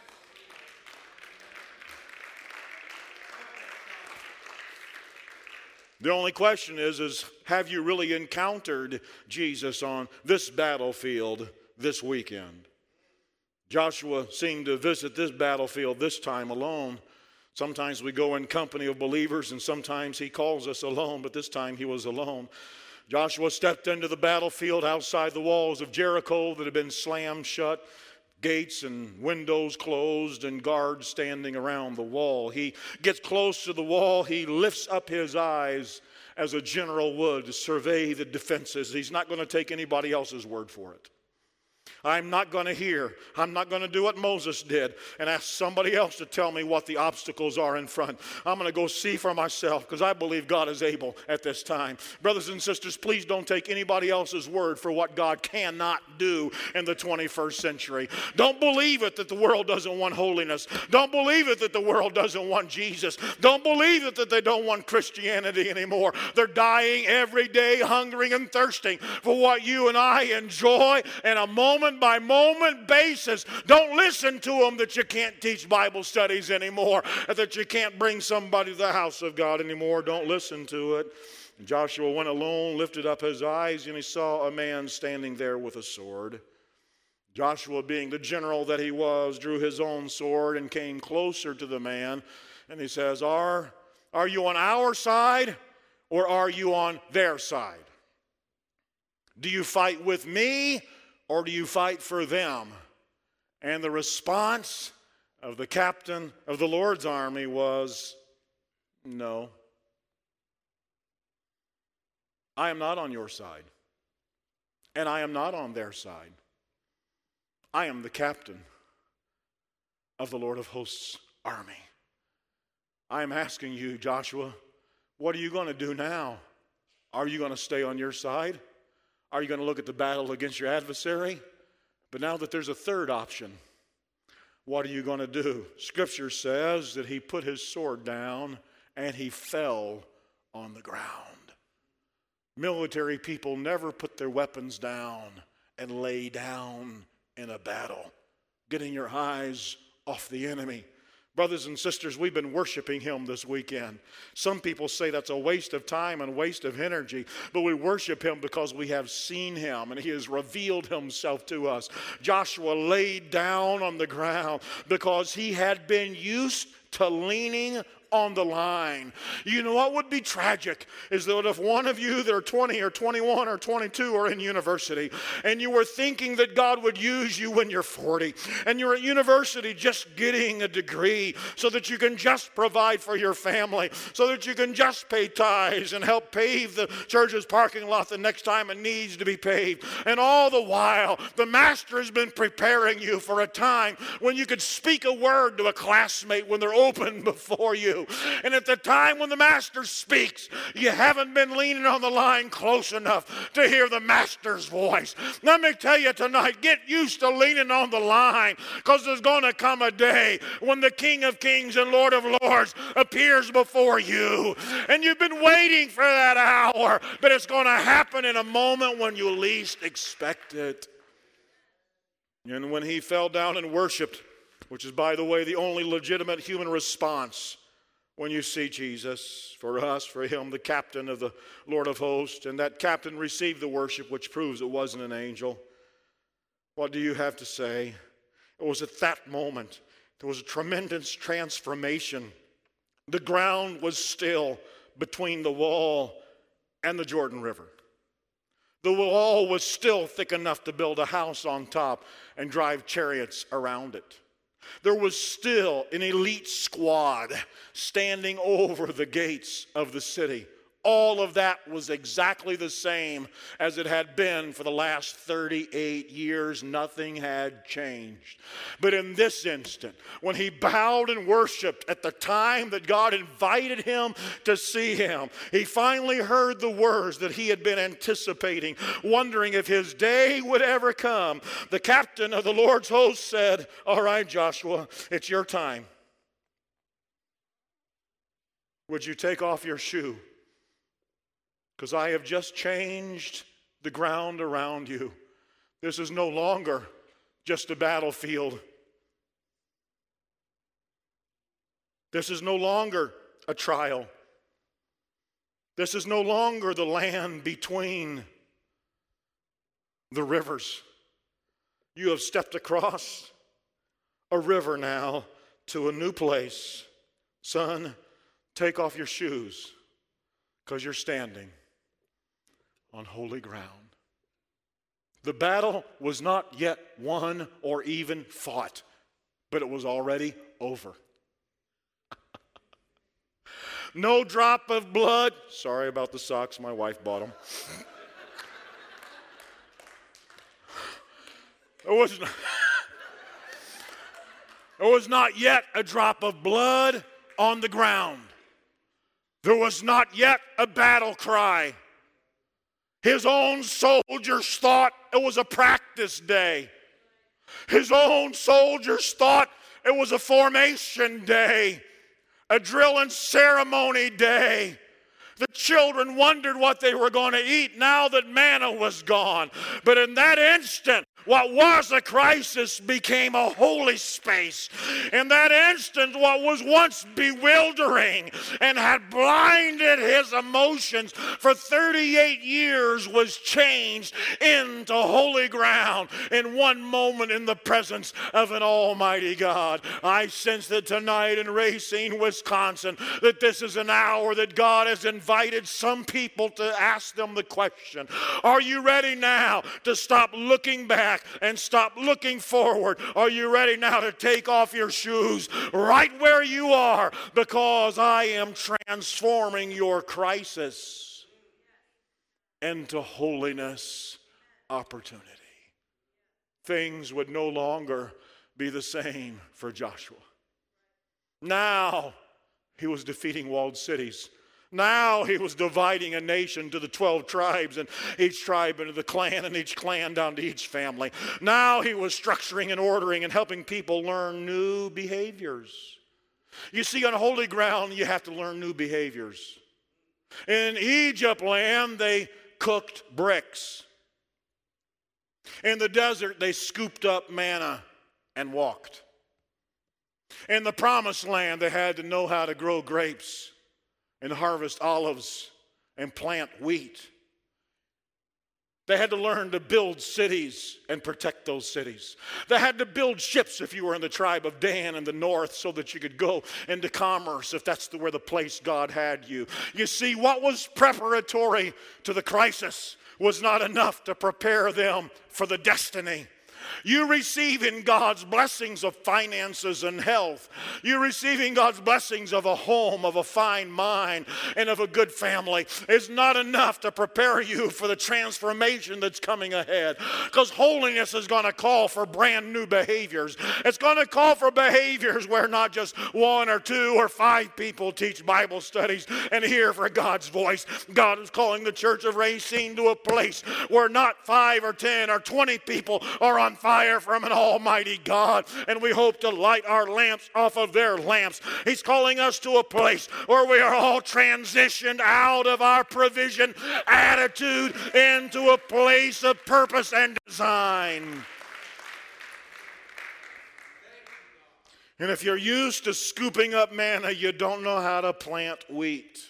The only question is have you really encountered Jesus on this battlefield this weekend? Joshua seemed to visit this battlefield this time alone. Sometimes we go in company of believers, and sometimes he calls us alone, but this time he was alone. Joshua stepped into the battlefield outside the walls of Jericho that had been slammed shut, gates and windows closed, and guards standing around the wall. He gets close to the wall. He lifts up his eyes as a general would to survey the defenses. He's not going to take anybody else's word for it. I'm not going to hear. I'm not going to do what Moses did and ask somebody else to tell me what the obstacles are in front. I'm going to go see for myself, because I believe God is able at this time. Brothers and sisters, please don't take anybody else's word for what God cannot do in the 21st century. Don't believe it that the world doesn't want holiness. Don't believe it that the world doesn't want Jesus. Don't believe it that they don't want Christianity anymore. They're dying every day, hungering and thirsting for what you and I enjoy in a moment by moment basis. Don't listen to them that you can't teach Bible studies anymore, that you can't bring somebody to the house of God anymore. Don't listen to it. Joshua went alone, lifted up his eyes, and he saw a man standing there with a sword. Joshua, being the general that he was, drew his own sword and came closer to the man, and he says, Are you on our side, or are you on their side? Do you fight with me, or do you fight for them? And the response of the captain of the Lord's army was, no. I am not on your side, and I am not on their side. I am the captain of the Lord of hosts' army. I am asking you, Joshua, what are you going to do now? Are you going to stay on your side? Are you going to look at the battle against your adversary? But now that there's a third option, what are you going to do? Scripture says that he put his sword down and he fell on the ground. Military people never put their weapons down and lay down in a battle, getting your eyes off the enemy. Brothers and sisters, we've been worshiping Him this weekend. Some people say that's a waste of time and waste of energy, but we worship Him because we have seen Him and He has revealed Himself to us. Joshua laid down on the ground because he had been used to leaning on the line. You know what would be tragic is that if one of you that are 20 or 21 or 22 are in university and you were thinking that God would use you when you're 40 and you're at university just getting a degree so that you can just provide for your family, so that you can just pay tithes and help pave the church's parking lot the next time it needs to be paved. And all the while, the Master has been preparing you for a time when you could speak a word to a classmate when they're open before you. And at the time when the Master speaks, you haven't been leaning on the line close enough to hear the Master's voice. Let me tell you tonight, get used to leaning on the line, because there's going to come a day when the King of Kings and Lord of Lords appears before you. And you've been waiting for that hour, but it's going to happen in a moment when you least expect it. And when he fell down and worshiped, which is, by the way, the only legitimate human response when you see Jesus, for us, for him, the captain of the Lord of hosts, and that captain received the worship, which proves it wasn't an angel. What do you have to say? It was at that moment there was a tremendous transformation. The ground was still between the wall and the Jordan River. The wall was still thick enough to build a house on top and drive chariots around it. There was still an elite squad standing over the gates of the city. All of that was exactly the same as it had been for the last 38 years. Nothing had changed. But in this instant, when he bowed and worshiped at the time that God invited him to see him, he finally heard the words that he had been anticipating, wondering if his day would ever come. The captain of the Lord's host said, "All right, Joshua, it's your time. Would you take off your shoe? Because I have just changed the ground around you. This is no longer just a battlefield. This is no longer a trial. This is no longer the land between the rivers. You have stepped across a river now to a new place. Son, take off your shoes, because you're standing on holy ground." The battle was not yet won or even fought, but it was already over. No drop of blood. Sorry about the socks, my wife bought them. There was not yet a drop of blood on the ground. There was not yet a battle cry. His own soldiers thought it was a practice day. His own soldiers thought it was a formation day, a drill and ceremony day. The children wondered what they were going to eat now that manna was gone. But in that instant, what was a crisis became a holy space. In that instant, what was once bewildering and had blinded his emotions for 38 years was changed into holy ground in one moment in the presence of an almighty God. I sense that tonight in Racine, Wisconsin, that this is an hour that God has invited some people to ask them the question, are you ready now to stop looking back and stop looking forward? Are you ready now to take off your shoes right where you are, because I am transforming your crisis into holiness opportunity? Things would no longer be the same for Joshua. Now he was defeating walled cities. Now he was dividing a nation to the 12 tribes, and each tribe into the clan, and each clan down to each family. Now he was structuring and ordering and helping people learn new behaviors. You see, on holy ground, you have to learn new behaviors. In Egypt land, they cooked bricks. In the desert, they scooped up manna and walked. In the promised land, they had to know how to grow grapes and harvest olives and plant wheat. They had to learn to build cities and protect those cities. They had to build ships if you were in the tribe of Dan in the north so that you could go into commerce if that's where the place God had you. You see, what was preparatory to the crisis was not enough to prepare them for the destiny. You receiving God's blessings of finances and health. You receiving God's blessings of a home, of a fine mind, and of a good family is not enough to prepare you for the transformation that's coming ahead. Because holiness is going to call for brand new behaviors. It's going to call for behaviors where not just 1 or 2 or 5 people teach Bible studies and hear for God's voice. God is calling the church of Racine to a place where not 5 or 10 or 20 people are on fire from an almighty God, and we hope to light our lamps off of their lamps. He's calling us to a place where we are all transitioned out of our provision attitude into a place of purpose and design. And if you're used to scooping up manna, you don't know how to plant wheat.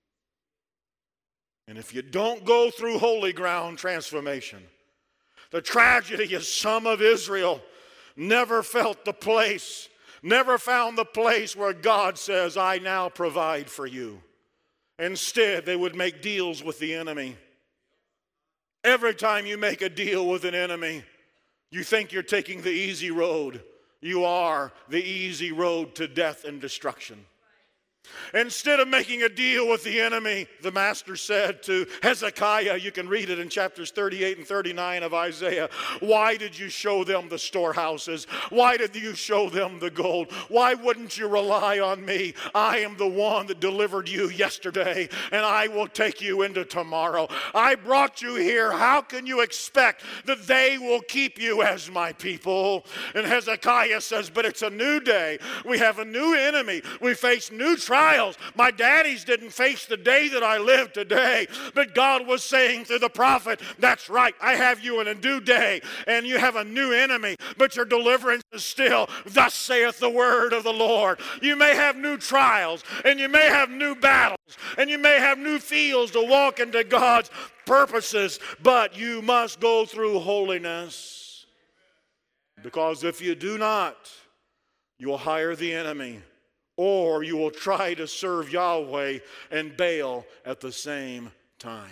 And if you don't go through holy ground transformation, the tragedy is some of Israel never felt the place, never found the place where God says, I now provide for you. Instead, they would make deals with the enemy. Every time you make a deal with an enemy, you think you're taking the easy road. You are the easy road to death and destruction. Instead of making a deal with the enemy, the master said to Hezekiah, you can read it in chapters 38 and 39 of Isaiah, why did you show them the storehouses? Why did you show them the gold? Why wouldn't you rely on me? I am the one that delivered you yesterday, and I will take you into tomorrow. I brought you here. How can you expect that they will keep you as my people? And Hezekiah says, but it's a new day. We have a new enemy. We face new trials. My daddies didn't face the day that I live today, but God was saying through the prophet, that's right, I have you in a new day, and you have a new enemy, but your deliverance is still, thus saith the word of the Lord. You may have new trials, and you may have new battles, and you may have new fields to walk into God's purposes, but you must go through holiness. Because if you do not, you will hire the enemy, or you will try to serve Yahweh and Baal at the same time.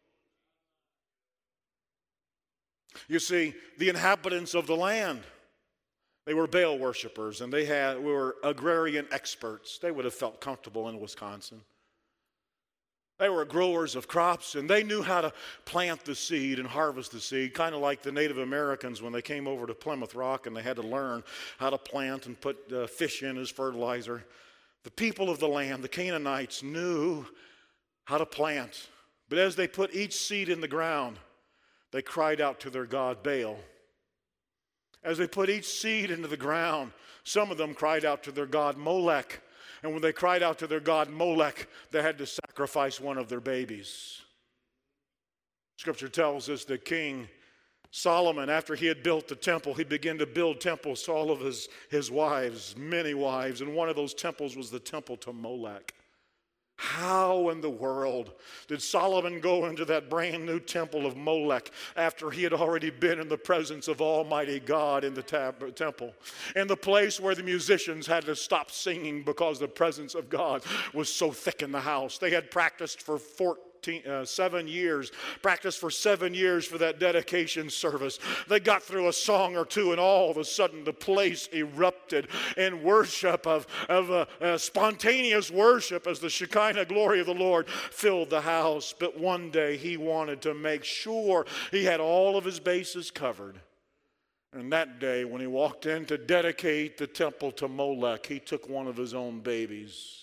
You see, the inhabitants of the land, they were Baal worshipers, and they were agrarian experts. They would have felt comfortable in Wisconsin. They were growers of crops, and they knew how to plant the seed and harvest the seed, kind of like the Native Americans when they came over to Plymouth Rock and they had to learn how to plant and put fish in as fertilizer. The people of the land, the Canaanites, knew how to plant. But as they put each seed in the ground, they cried out to their god Baal. As they put each seed into the ground, some of them cried out to their god Molech. And when they cried out to their god Molech, they had to sacrifice one of their babies. Scripture tells us that King Solomon, after he had built the temple, he began to build temples to all of his wives, many wives, and one of those temples was the temple to Molech. How in the world did Solomon go into that brand new temple of Molech after he had already been in the presence of Almighty God in the temple? In the place where the musicians had to stop singing because the presence of God was so thick in the house. They had practiced for 7 years, practiced for 7 years for that dedication service. They got through a song or two, and all of a sudden the place erupted in worship of spontaneous worship as the Shekinah glory of the Lord filled the house. But one day he wanted to make sure he had all of his bases covered. And that day when he walked in to dedicate the temple to Molech, he took one of his own babies.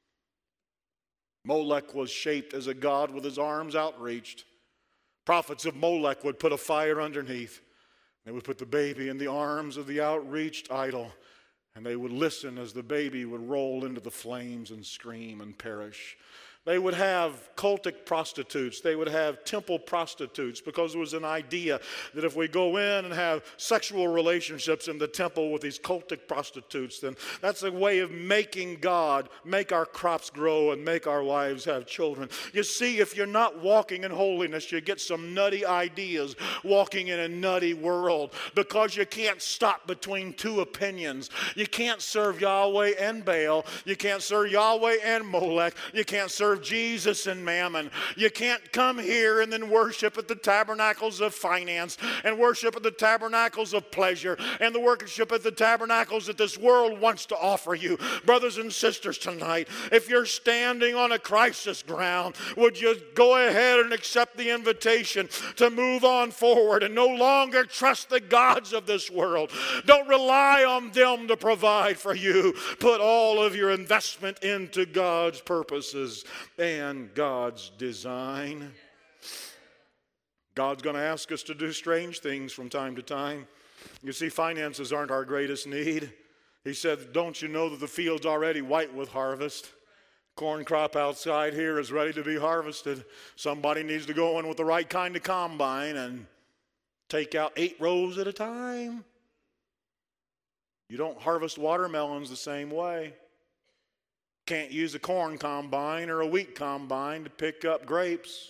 Molech was shaped as a god with his arms outreached. Prophets of Molech would put a fire underneath. They would put the baby in the arms of the outreached idol, and they would listen as the baby would roll into the flames and scream and perish. They would have cultic prostitutes. They would have temple prostitutes, because there was an idea that if we go in and have sexual relationships in the temple with these cultic prostitutes, then that's a way of making God make our crops grow and make our wives have children. You see, if you're not walking in holiness, you get some nutty ideas walking in a nutty world, because you can't stop between two opinions. You can't serve Yahweh and Baal. You can't serve Yahweh and Molech. You can't serve Jesus and Mammon. You can't come here and then worship at the tabernacles of finance and worship at the tabernacles of pleasure and the worship at the tabernacles that this world wants to offer you. Brothers and sisters, tonight, if you're standing on a crisis ground, would you go ahead and accept the invitation to move on forward and no longer trust the gods of this world? Don't rely on them to provide for you. Put all of your investment into God's purposes and God's design. God's going to ask us to do strange things from time to time. You see, finances aren't our greatest need. He said, don't you know that the field's already white with harvest? Corn crop outside here is ready to be harvested. Somebody needs to go in with the right kind of combine and take out 8 rows at a time. You don't harvest watermelons the same way. Can't use a corn combine or a wheat combine to pick up grapes.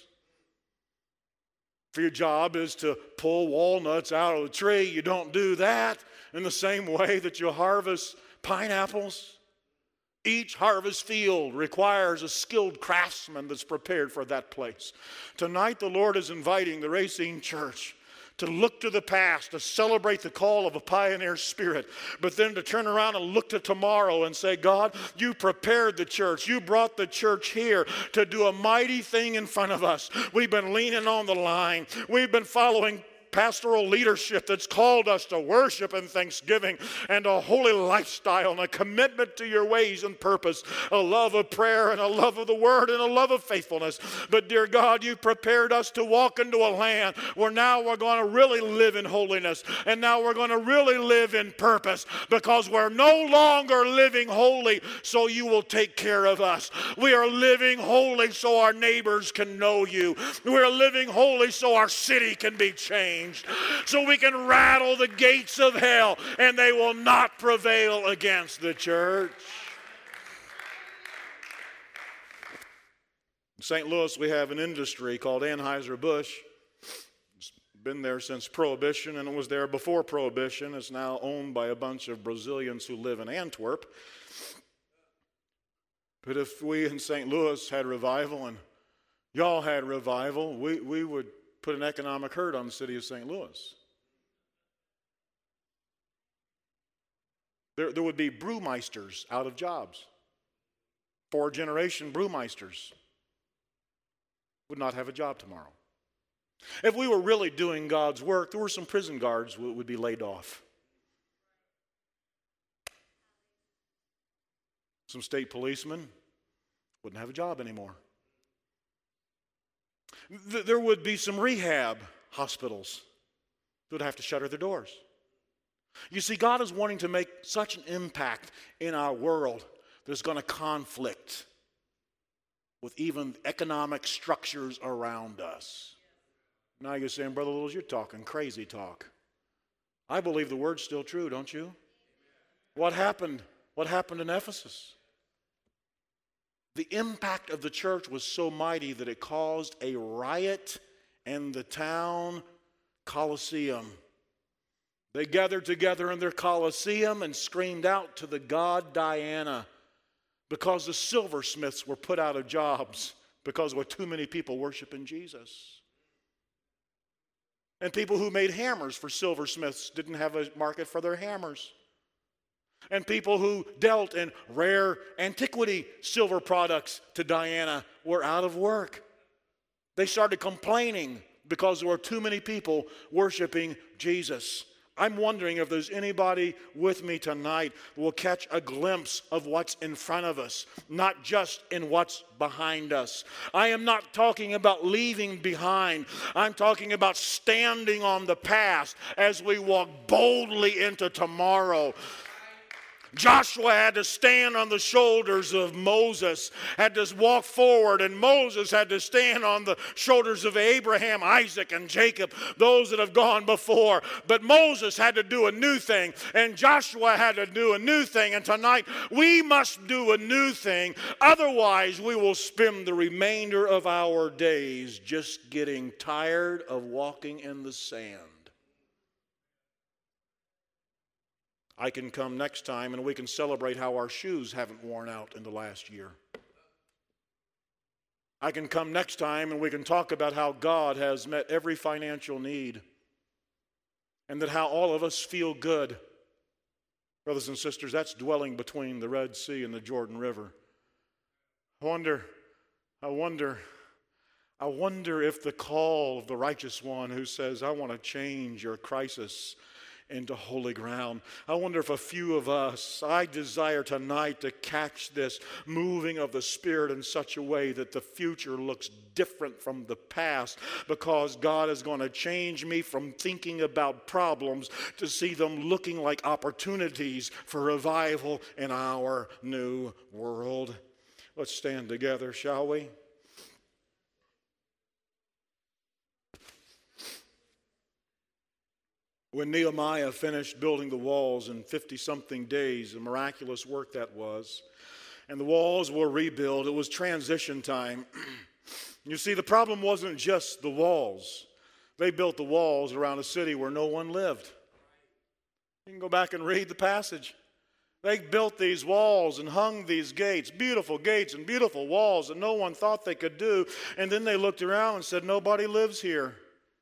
If your job is to pull walnuts out of the tree, you don't do that in the same way that you harvest pineapples. Each harvest field requires a skilled craftsman that's prepared for that place. Tonight, the Lord is inviting the Racine Church to look to the past, to celebrate the call of a pioneer spirit, but then to turn around and look to tomorrow and say, God, you prepared the church. You brought the church here to do a mighty thing in front of us. We've been leaning on the line. We've been following pastoral leadership that's called us to worship and thanksgiving and a holy lifestyle and a commitment to your ways and purpose, a love of prayer and a love of the word and a love of faithfulness. But dear God, you prepared us to walk into a land where now we're going to really live in holiness, and now we're going to really live in purpose, because we're no longer living holy so you will take care of us. We are living holy so our neighbors can know you. We're living holy so our city can be changed, so we can rattle the gates of hell and they will not prevail against the church. In St. Louis, we have an industry called Anheuser-Busch. It's been there since Prohibition, and it was there before Prohibition. It's now owned by a bunch of Brazilians who live in Antwerp. But if we in St. Louis had revival and y'all had revival, we would put an economic hurt on the city of St. Louis. There would be brewmeisters out of jobs. 4th-generation brewmeisters would not have a job tomorrow. If we were really doing God's work, there were some prison guards who would be laid off. Some state policemen wouldn't have a job anymore. There would be some rehab hospitals that would have to shutter their doors. You see, God is wanting to make such an impact in our world that's going to conflict with even economic structures around us. Now you're saying, Brother Littles, you're talking crazy talk. I believe the word's still true, don't you? What happened? What happened in Ephesus? The impact of the church was so mighty that it caused a riot in the town Colosseum. They gathered together in their Colosseum and screamed out to the god Diana, because the silversmiths were put out of jobs because there were too many people worshiping Jesus. And people who made hammers for silversmiths didn't have a market for their hammers. And people who dealt in rare antiquity silver products to Diana were out of work. They started complaining because there were too many people worshiping Jesus. I'm wondering if there's anybody with me tonight who will catch a glimpse of what's in front of us, not just in what's behind us. I am not talking about leaving behind. I'm talking about standing on the past as we walk boldly into tomorrow. Joshua had to stand on the shoulders of Moses, had to walk forward, and Moses had to stand on the shoulders of Abraham, Isaac, and Jacob, those that have gone before. But Moses had to do a new thing, and Joshua had to do a new thing, and tonight we must do a new thing. Otherwise, we will spend the remainder of our days just getting tired of walking in the sand. I can come next time and we can celebrate how our shoes haven't worn out in the last year. I can come next time and we can talk about how God has met every financial need and that how all of us feel good. Brothers and sisters, that's dwelling between the Red Sea and the Jordan River. I wonder if the call of the righteous one who says, I want to change your crisis into holy ground. I wonder if a few of us, I desire tonight to catch this moving of the Spirit in such a way that the future looks different from the past, because God is going to change me from thinking about problems to see them looking like opportunities for revival in our new world. Let's stand together, shall we? When Nehemiah finished building the walls in 50-something days, a miraculous work that was, and the walls were rebuilt, it was transition time. You see, the problem wasn't just the walls. They built the walls around a city where no one lived. You can go back and read the passage. They built these walls and hung these gates and beautiful walls that no one thought they could do. And then they looked around and said, nobody lives here.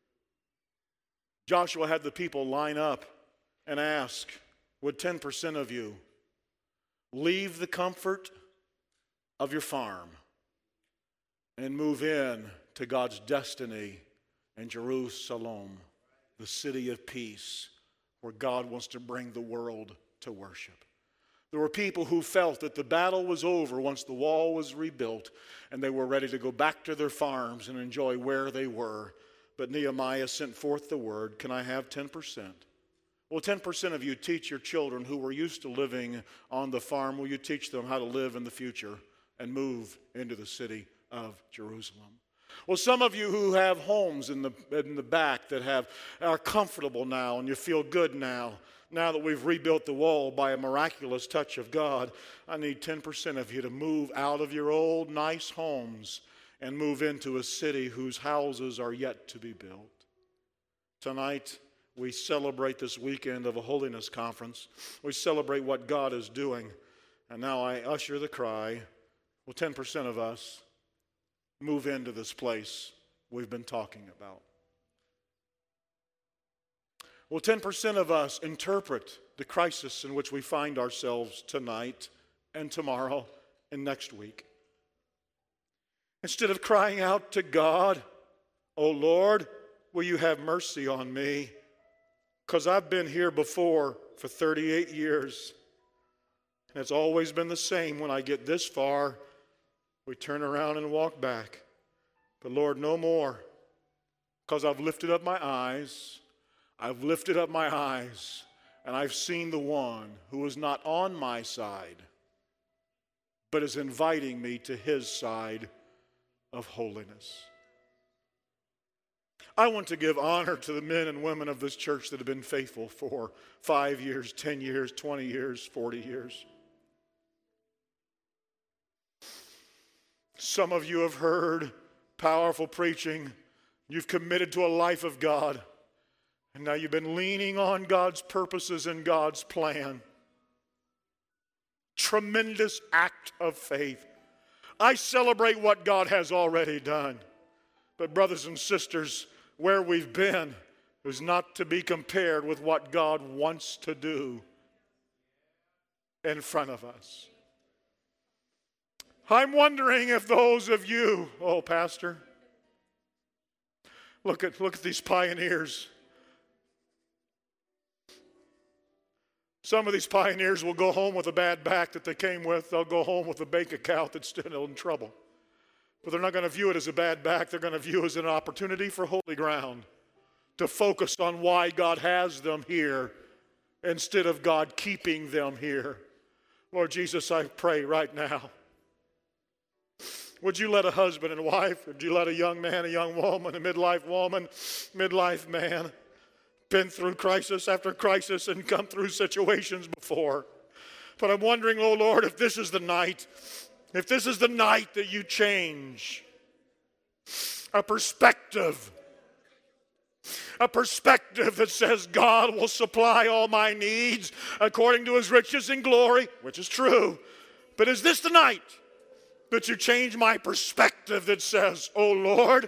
Joshua had the people line up and ask, would 10% of you leave the comfort of your farm and move in to God's destiny in Jerusalem, the city of peace, where God wants to bring the world to worship? There were people who felt that the battle was over once the wall was rebuilt, and they were ready to go back to their farms and enjoy where they were. But Nehemiah sent forth the word, can I have 10%? Well, 10% of you teach your children who were used to living on the farm, will you teach them how to live in the future and move into the city of Jerusalem? Well, some of you who have homes in the back that are comfortable now and you feel good now that we've rebuilt the wall by a miraculous touch of God, I need 10% of you to move out of your old nice homes and move into a city whose houses are yet to be built. Tonight, we celebrate this weekend of a holiness conference. We celebrate what God is doing. And now I usher the cry, will 10% of us move into this place we've been talking about? Will 10% of us interpret the crisis in which we find ourselves tonight and tomorrow and next week? Instead of crying out to God, oh Lord, will you have mercy on me? Because I've been here before for 38 years. And it's always been the same. When I get this far, we turn around and walk back. But Lord, no more. Because I've lifted up my eyes. I've lifted up my eyes. And I've seen the one who is not on my side, but is inviting me to his side of holiness. I want to give honor to the men and women of this church that have been faithful for 5 years, 10 years, 20 years, 40 years. Some of you have heard powerful preaching. You've committed to a life of God. And now you've been leaning on God's purposes and God's plan. Tremendous act of faith. I celebrate what God has already done. But brothers and sisters, where we've been is not to be compared with what God wants to do in front of us. I'm wondering if those of you, oh Pastor, look at these pioneers. Some of these pioneers will go home with a bad back that they came with. They'll go home with a bank account that's still in trouble. But they're not going to view it as a bad back. They're going to view it as an opportunity for holy ground, to focus on why God has them here instead of God keeping them here. Lord Jesus, I pray right now, would you let a husband and wife, would you let a young man, a young woman, midlife man, been through crisis after crisis and come through situations before. But I'm wondering, oh Lord, if this is the night that you change a perspective that says God will supply all my needs according to his riches and glory, which is true. But is this the night that you change my perspective that says, oh Lord,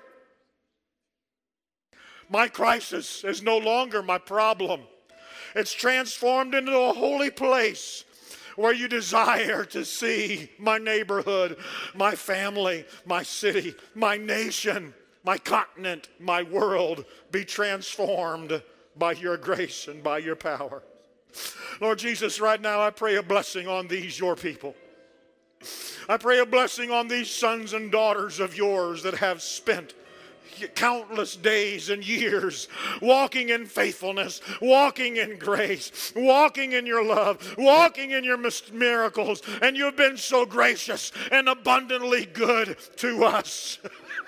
my crisis is no longer my problem. It's transformed into a holy place where you desire to see my neighborhood, my family, my city, my nation, my continent, my world be transformed by your grace and by your power. Lord Jesus, right now I pray a blessing on these, your people. I pray a blessing on these sons and daughters of yours that have spent countless days and years walking in faithfulness, walking in grace, walking in your love, walking in your miracles, and you've been so gracious and abundantly good to us.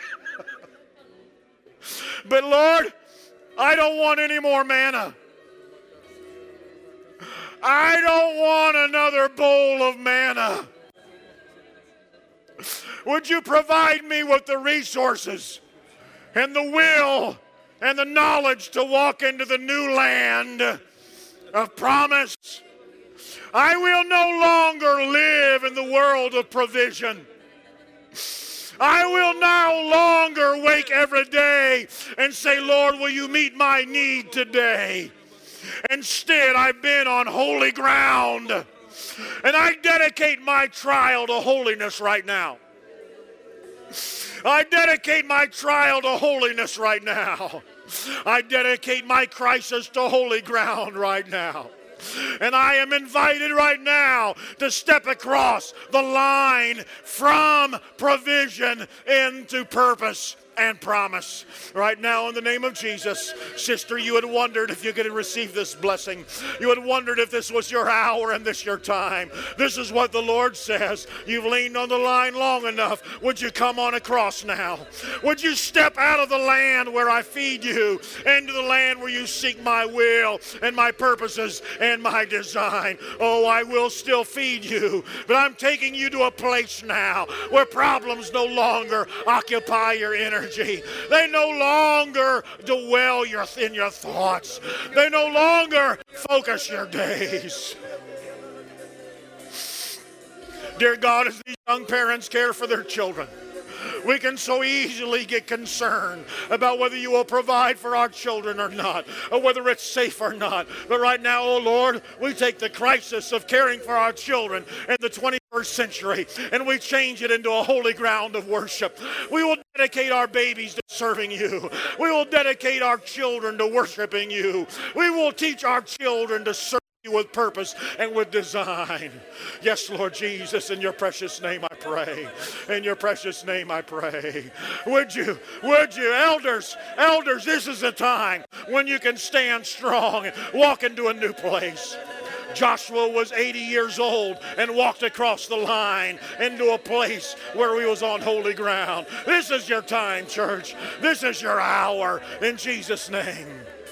But Lord, I don't want any more manna. I don't want another bowl of manna. Would you provide me with the resources and the will and the knowledge to walk into the new land of promise? I will no longer live in the world of provision. I will no longer wake every day and say, Lord, will you meet my need today? Instead, I've been on holy ground, and I dedicate my trial to holiness right now. I dedicate my trial to holiness right now. I dedicate my crisis to holy ground right now. And I am invited right now to step across the line from provision into purpose and promise. Right now, in the name of Jesus, sister, you had wondered if you could receive this blessing. You had wondered if this was your hour and this your time. This is what the Lord says. You've leaned on the line long enough. Would you come on across now? Would you step out of the land where I feed you into the land where you seek my will and my purposes and my design? Oh, I will still feed you, but I'm taking you to a place now where problems no longer occupy your energy. They no longer dwell in your thoughts. They no longer focus your days. Dear God, as these young parents care for their children, we can so easily get concerned about whether you will provide for our children or not, or whether it's safe or not. But right now, oh Lord, we take the crisis of caring for our children in the 21st century, and we change it into a holy ground of worship. We will dedicate our babies to serving you. We will dedicate our children to worshiping you. We will teach our children to serve you with purpose and with design. Yes, Lord Jesus, in your precious name I pray. In your precious name I pray. Would you, elders, this is the time when you can stand strong and walk into a new place. Joshua was 80 years old and walked across the line into a place where he was on holy ground. This is your time, church. This is your hour. In Jesus' name.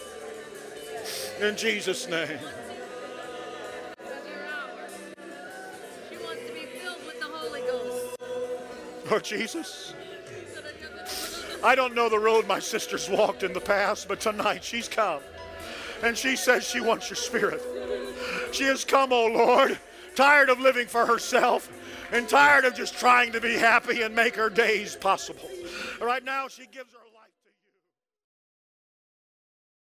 In Jesus' name. Lord Jesus, I don't know the road my sister's walked in the past, but tonight she's come. And she says she wants your spirit. She has come, oh Lord, tired of living for herself and tired of just trying to be happy and make her days possible. Right now she gives her life.